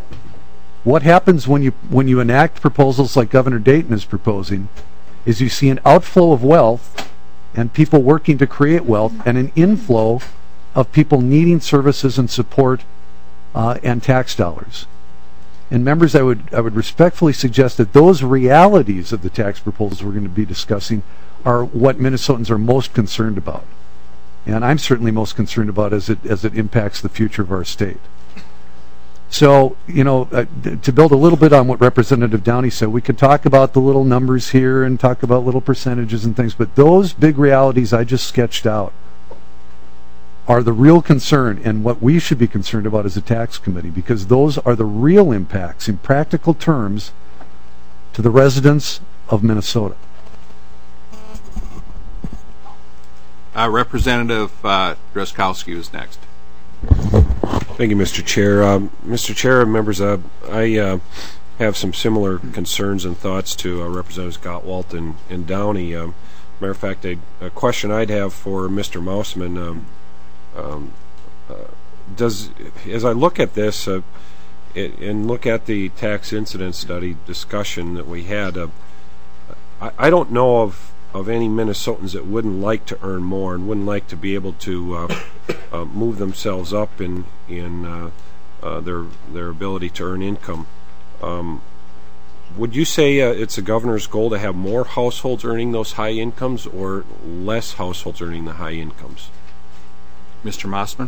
What happens when you when you enact proposals like Governor Dayton is proposing is you see an outflow of wealth and people working to create wealth, and an inflow of people needing services and support uh, and tax dollars. And members, I would I would respectfully suggest that those realities of the tax proposals we're going to be discussing are what Minnesotans are most concerned about. And I'm certainly most concerned about as it as it impacts the future of our state. So, you know, uh, to build a little bit on what Representative Downey said, we could talk about the little numbers here and talk about little percentages and things, but those big realities I just sketched out are the real concern and what we should be concerned about as a tax committee, because those are the real impacts in practical terms to the residents of Minnesota. Uh, Representative uh, Drazkowski is next. Thank you, Mister Chair. Um, Mister Chair, members, uh, I uh, have some similar concerns and thoughts to uh, Representatives Gottwalt and, and Downey. Um, matter of fact, a, a question I'd have for Mister Mausman, um, um, uh, does as I look at this uh, it, and look at the tax incidence study discussion that we had, uh, I, I don't know of of any Minnesotans that wouldn't like to earn more and wouldn't like to be able to uh, uh, move themselves up in in uh, uh, their their ability to earn income. Um, would you say uh, it's the governor's goal to have more households earning those high incomes or less households earning the high incomes? Mister Mausman?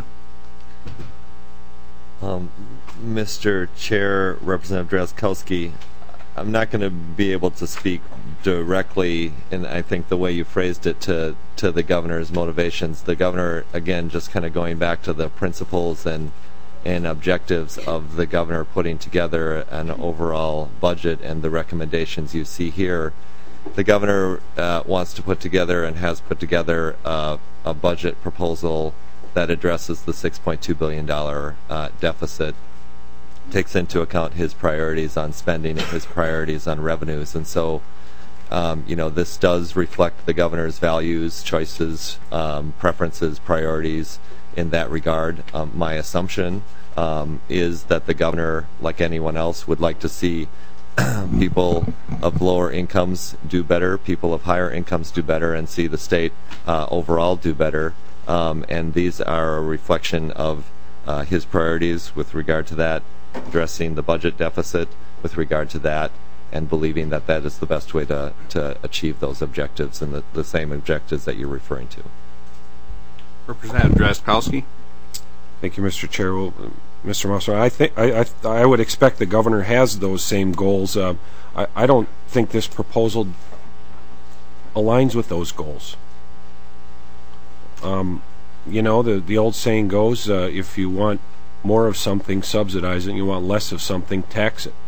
Um, Mister Chair, Representative Drazkowski, I'm not going to be able to speak directly, and I think the way you phrased it, to to the governor's motivations. The governor, again, just kind of going back to the principles and and objectives of the governor putting together an overall budget and the recommendations you see here. The governor uh, wants to put together and has put together uh, a budget proposal that addresses the six point two billion dollars uh, deficit, takes into account his priorities on spending and his priorities on revenues. And so, um, you know, this does reflect the governor's values, choices, um, preferences, priorities in that regard. Um, my assumption um, is that the governor, like anyone else, would like to see people of lower incomes do better, people of higher incomes do better, and see the state uh, overall do better. Um, and these are a reflection of uh, his priorities with regard to that, addressing the budget deficit with regard to that, and believing that that is the best way to, to achieve those objectives and the, the same objectives that you're referring to. Representative Drazkowski. Thank you, Mister Chair. Well, Mister Mausman, I think I, I I would expect the governor has those same goals. Uh, I I don't think this proposal aligns with those goals. Um, you know, the, the old saying goes, uh, if you want more of something, subsidize it, and you want less of something, tax it.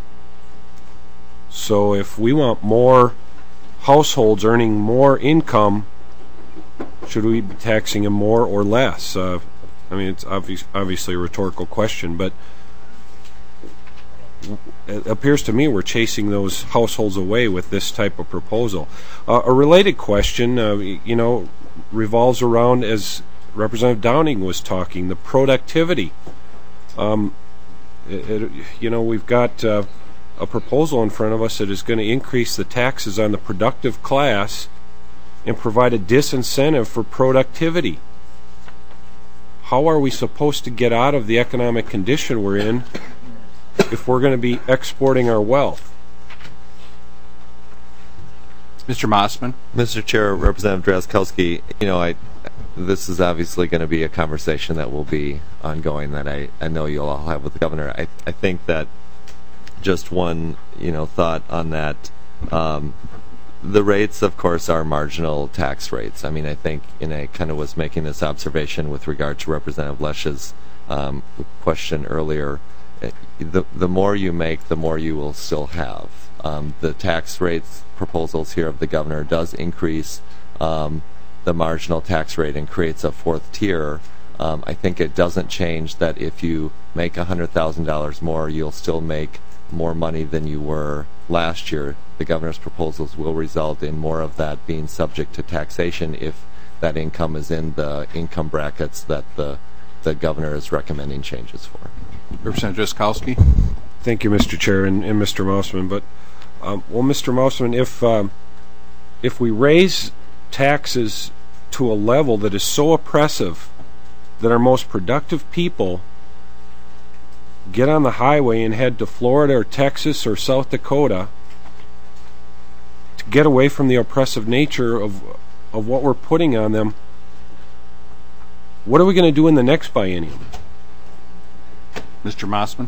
So if we want more households earning more income, should we be taxing them more or less? Uh, I mean, it's obvious, obviously a rhetorical question, but it appears to me we're chasing those households away with this type of proposal. Uh, a related question, uh, you know, revolves around, as Representative Downing was talking, the productivity. Um, it, it, you know, we've got uh, a proposal in front of us that is going to increase the taxes on the productive class and provide a disincentive for productivity. How are we supposed to get out of the economic condition we're in if we're going to be exporting our wealth? Mister Mossman. Mister Chair, Representative Drazkowski, you know, I, this is obviously going to be a conversation that will be ongoing that I, I know you'll all have with the governor. I, I think that just one, you know, thought on that. Um, the rates, of course, are marginal tax rates. I mean, I think, and I kind of was making this observation with regard to Representative Lesch's um, question earlier. The, the more you make, the more you will still have. Um, the tax rates proposals here of the governor does increase um, the marginal tax rate and creates a fourth tier. Um, I think it doesn't change that if you make one hundred thousand dollars more, you'll still make more money than you were last year. The governor's proposals will result in more of that being subject to taxation if that income is in the income brackets that the the governor is recommending changes for. Representative Drazkowski. Thank you, Mister Chair, and, and Mister Mossman. But, um, well, Mister Mossman, if um, if we raise taxes to a level that is so oppressive that our most productive people get on the highway and head to Florida or Texas or South Dakota to get away from the oppressive nature of of what we're putting on them, what are we going to do in the next biennium? Mister Mossman.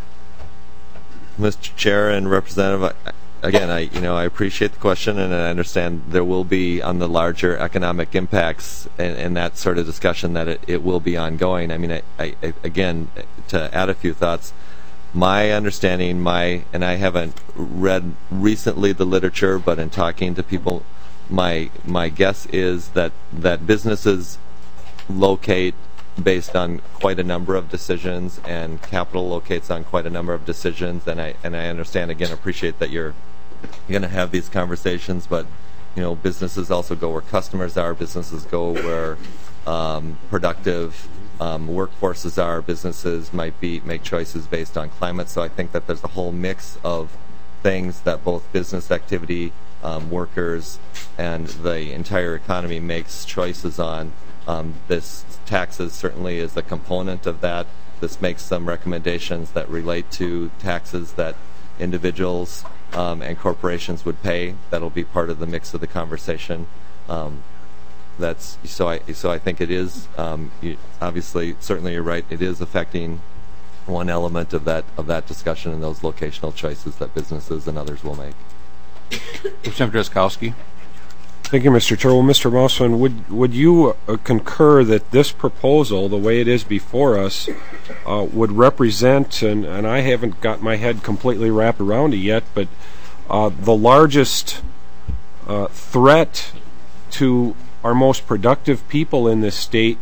Mister Chair and Representative, again, I you know I appreciate the question, and I understand there will be on the larger economic impacts and, and that sort of discussion that it, it will be ongoing. I mean, I, I, I, again, to add a few thoughts, my understanding, my and I haven't read recently the literature, but in talking to people, my my guess is that that businesses locate based on quite a number of decisions, and capital locates on quite a number of decisions. And I and I understand, again, appreciate that you're going to have these conversations, but you know, businesses also go where customers are. Businesses go where um, productive um, workforces are. Businesses might be make choices based on climate. So I think that there's a whole mix of things that both business activity, um, workers, and the entire economy makes choices on. Um, this taxes certainly is a component of that. This makes some recommendations that relate to taxes that individuals um, and corporations would pay. That'll be part of the mix of the conversation. Um, that's so. I so I think it is um, you, obviously certainly you're right. It is affecting one element of that of that discussion and those locational choices that businesses and others will make. Representative Drazkowski. Thank you, Mister Chair. Well, Mister Mossman, would would you uh, concur that this proposal, the way it is before us, uh, would represent, and, and I haven't got my head completely wrapped around it yet, but uh, the largest uh, threat to our most productive people in this state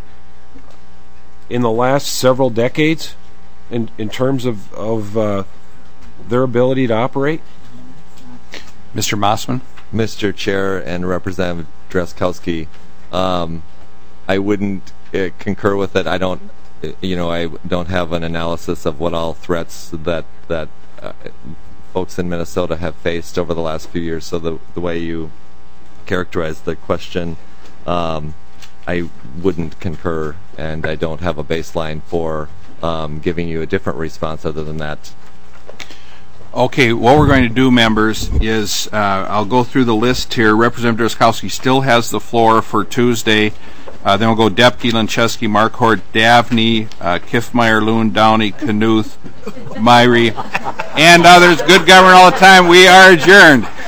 in the last several decades in, in terms of, of uh, their ability to operate? Mister Mossman. Mister Chair and Representative Drazkowski, um, I wouldn't uh, concur with it. I don't, uh, you know, I don't have an analysis of what all threats that that uh, folks in Minnesota have faced over the last few years. So the the way you characterize the question, um, I wouldn't concur, and I don't have a baseline for um, giving you a different response other than that. Okay, what we're going to do, members, is uh, I'll go through the list here. Representative Drazkowski still has the floor for Tuesday. Uh, then we'll go Depke, Lancheski, Marquardt, Davnie, uh, Kiffmeyer, Loon, Downey, Knuth, Myrie, and others. Good government all the time. We are adjourned.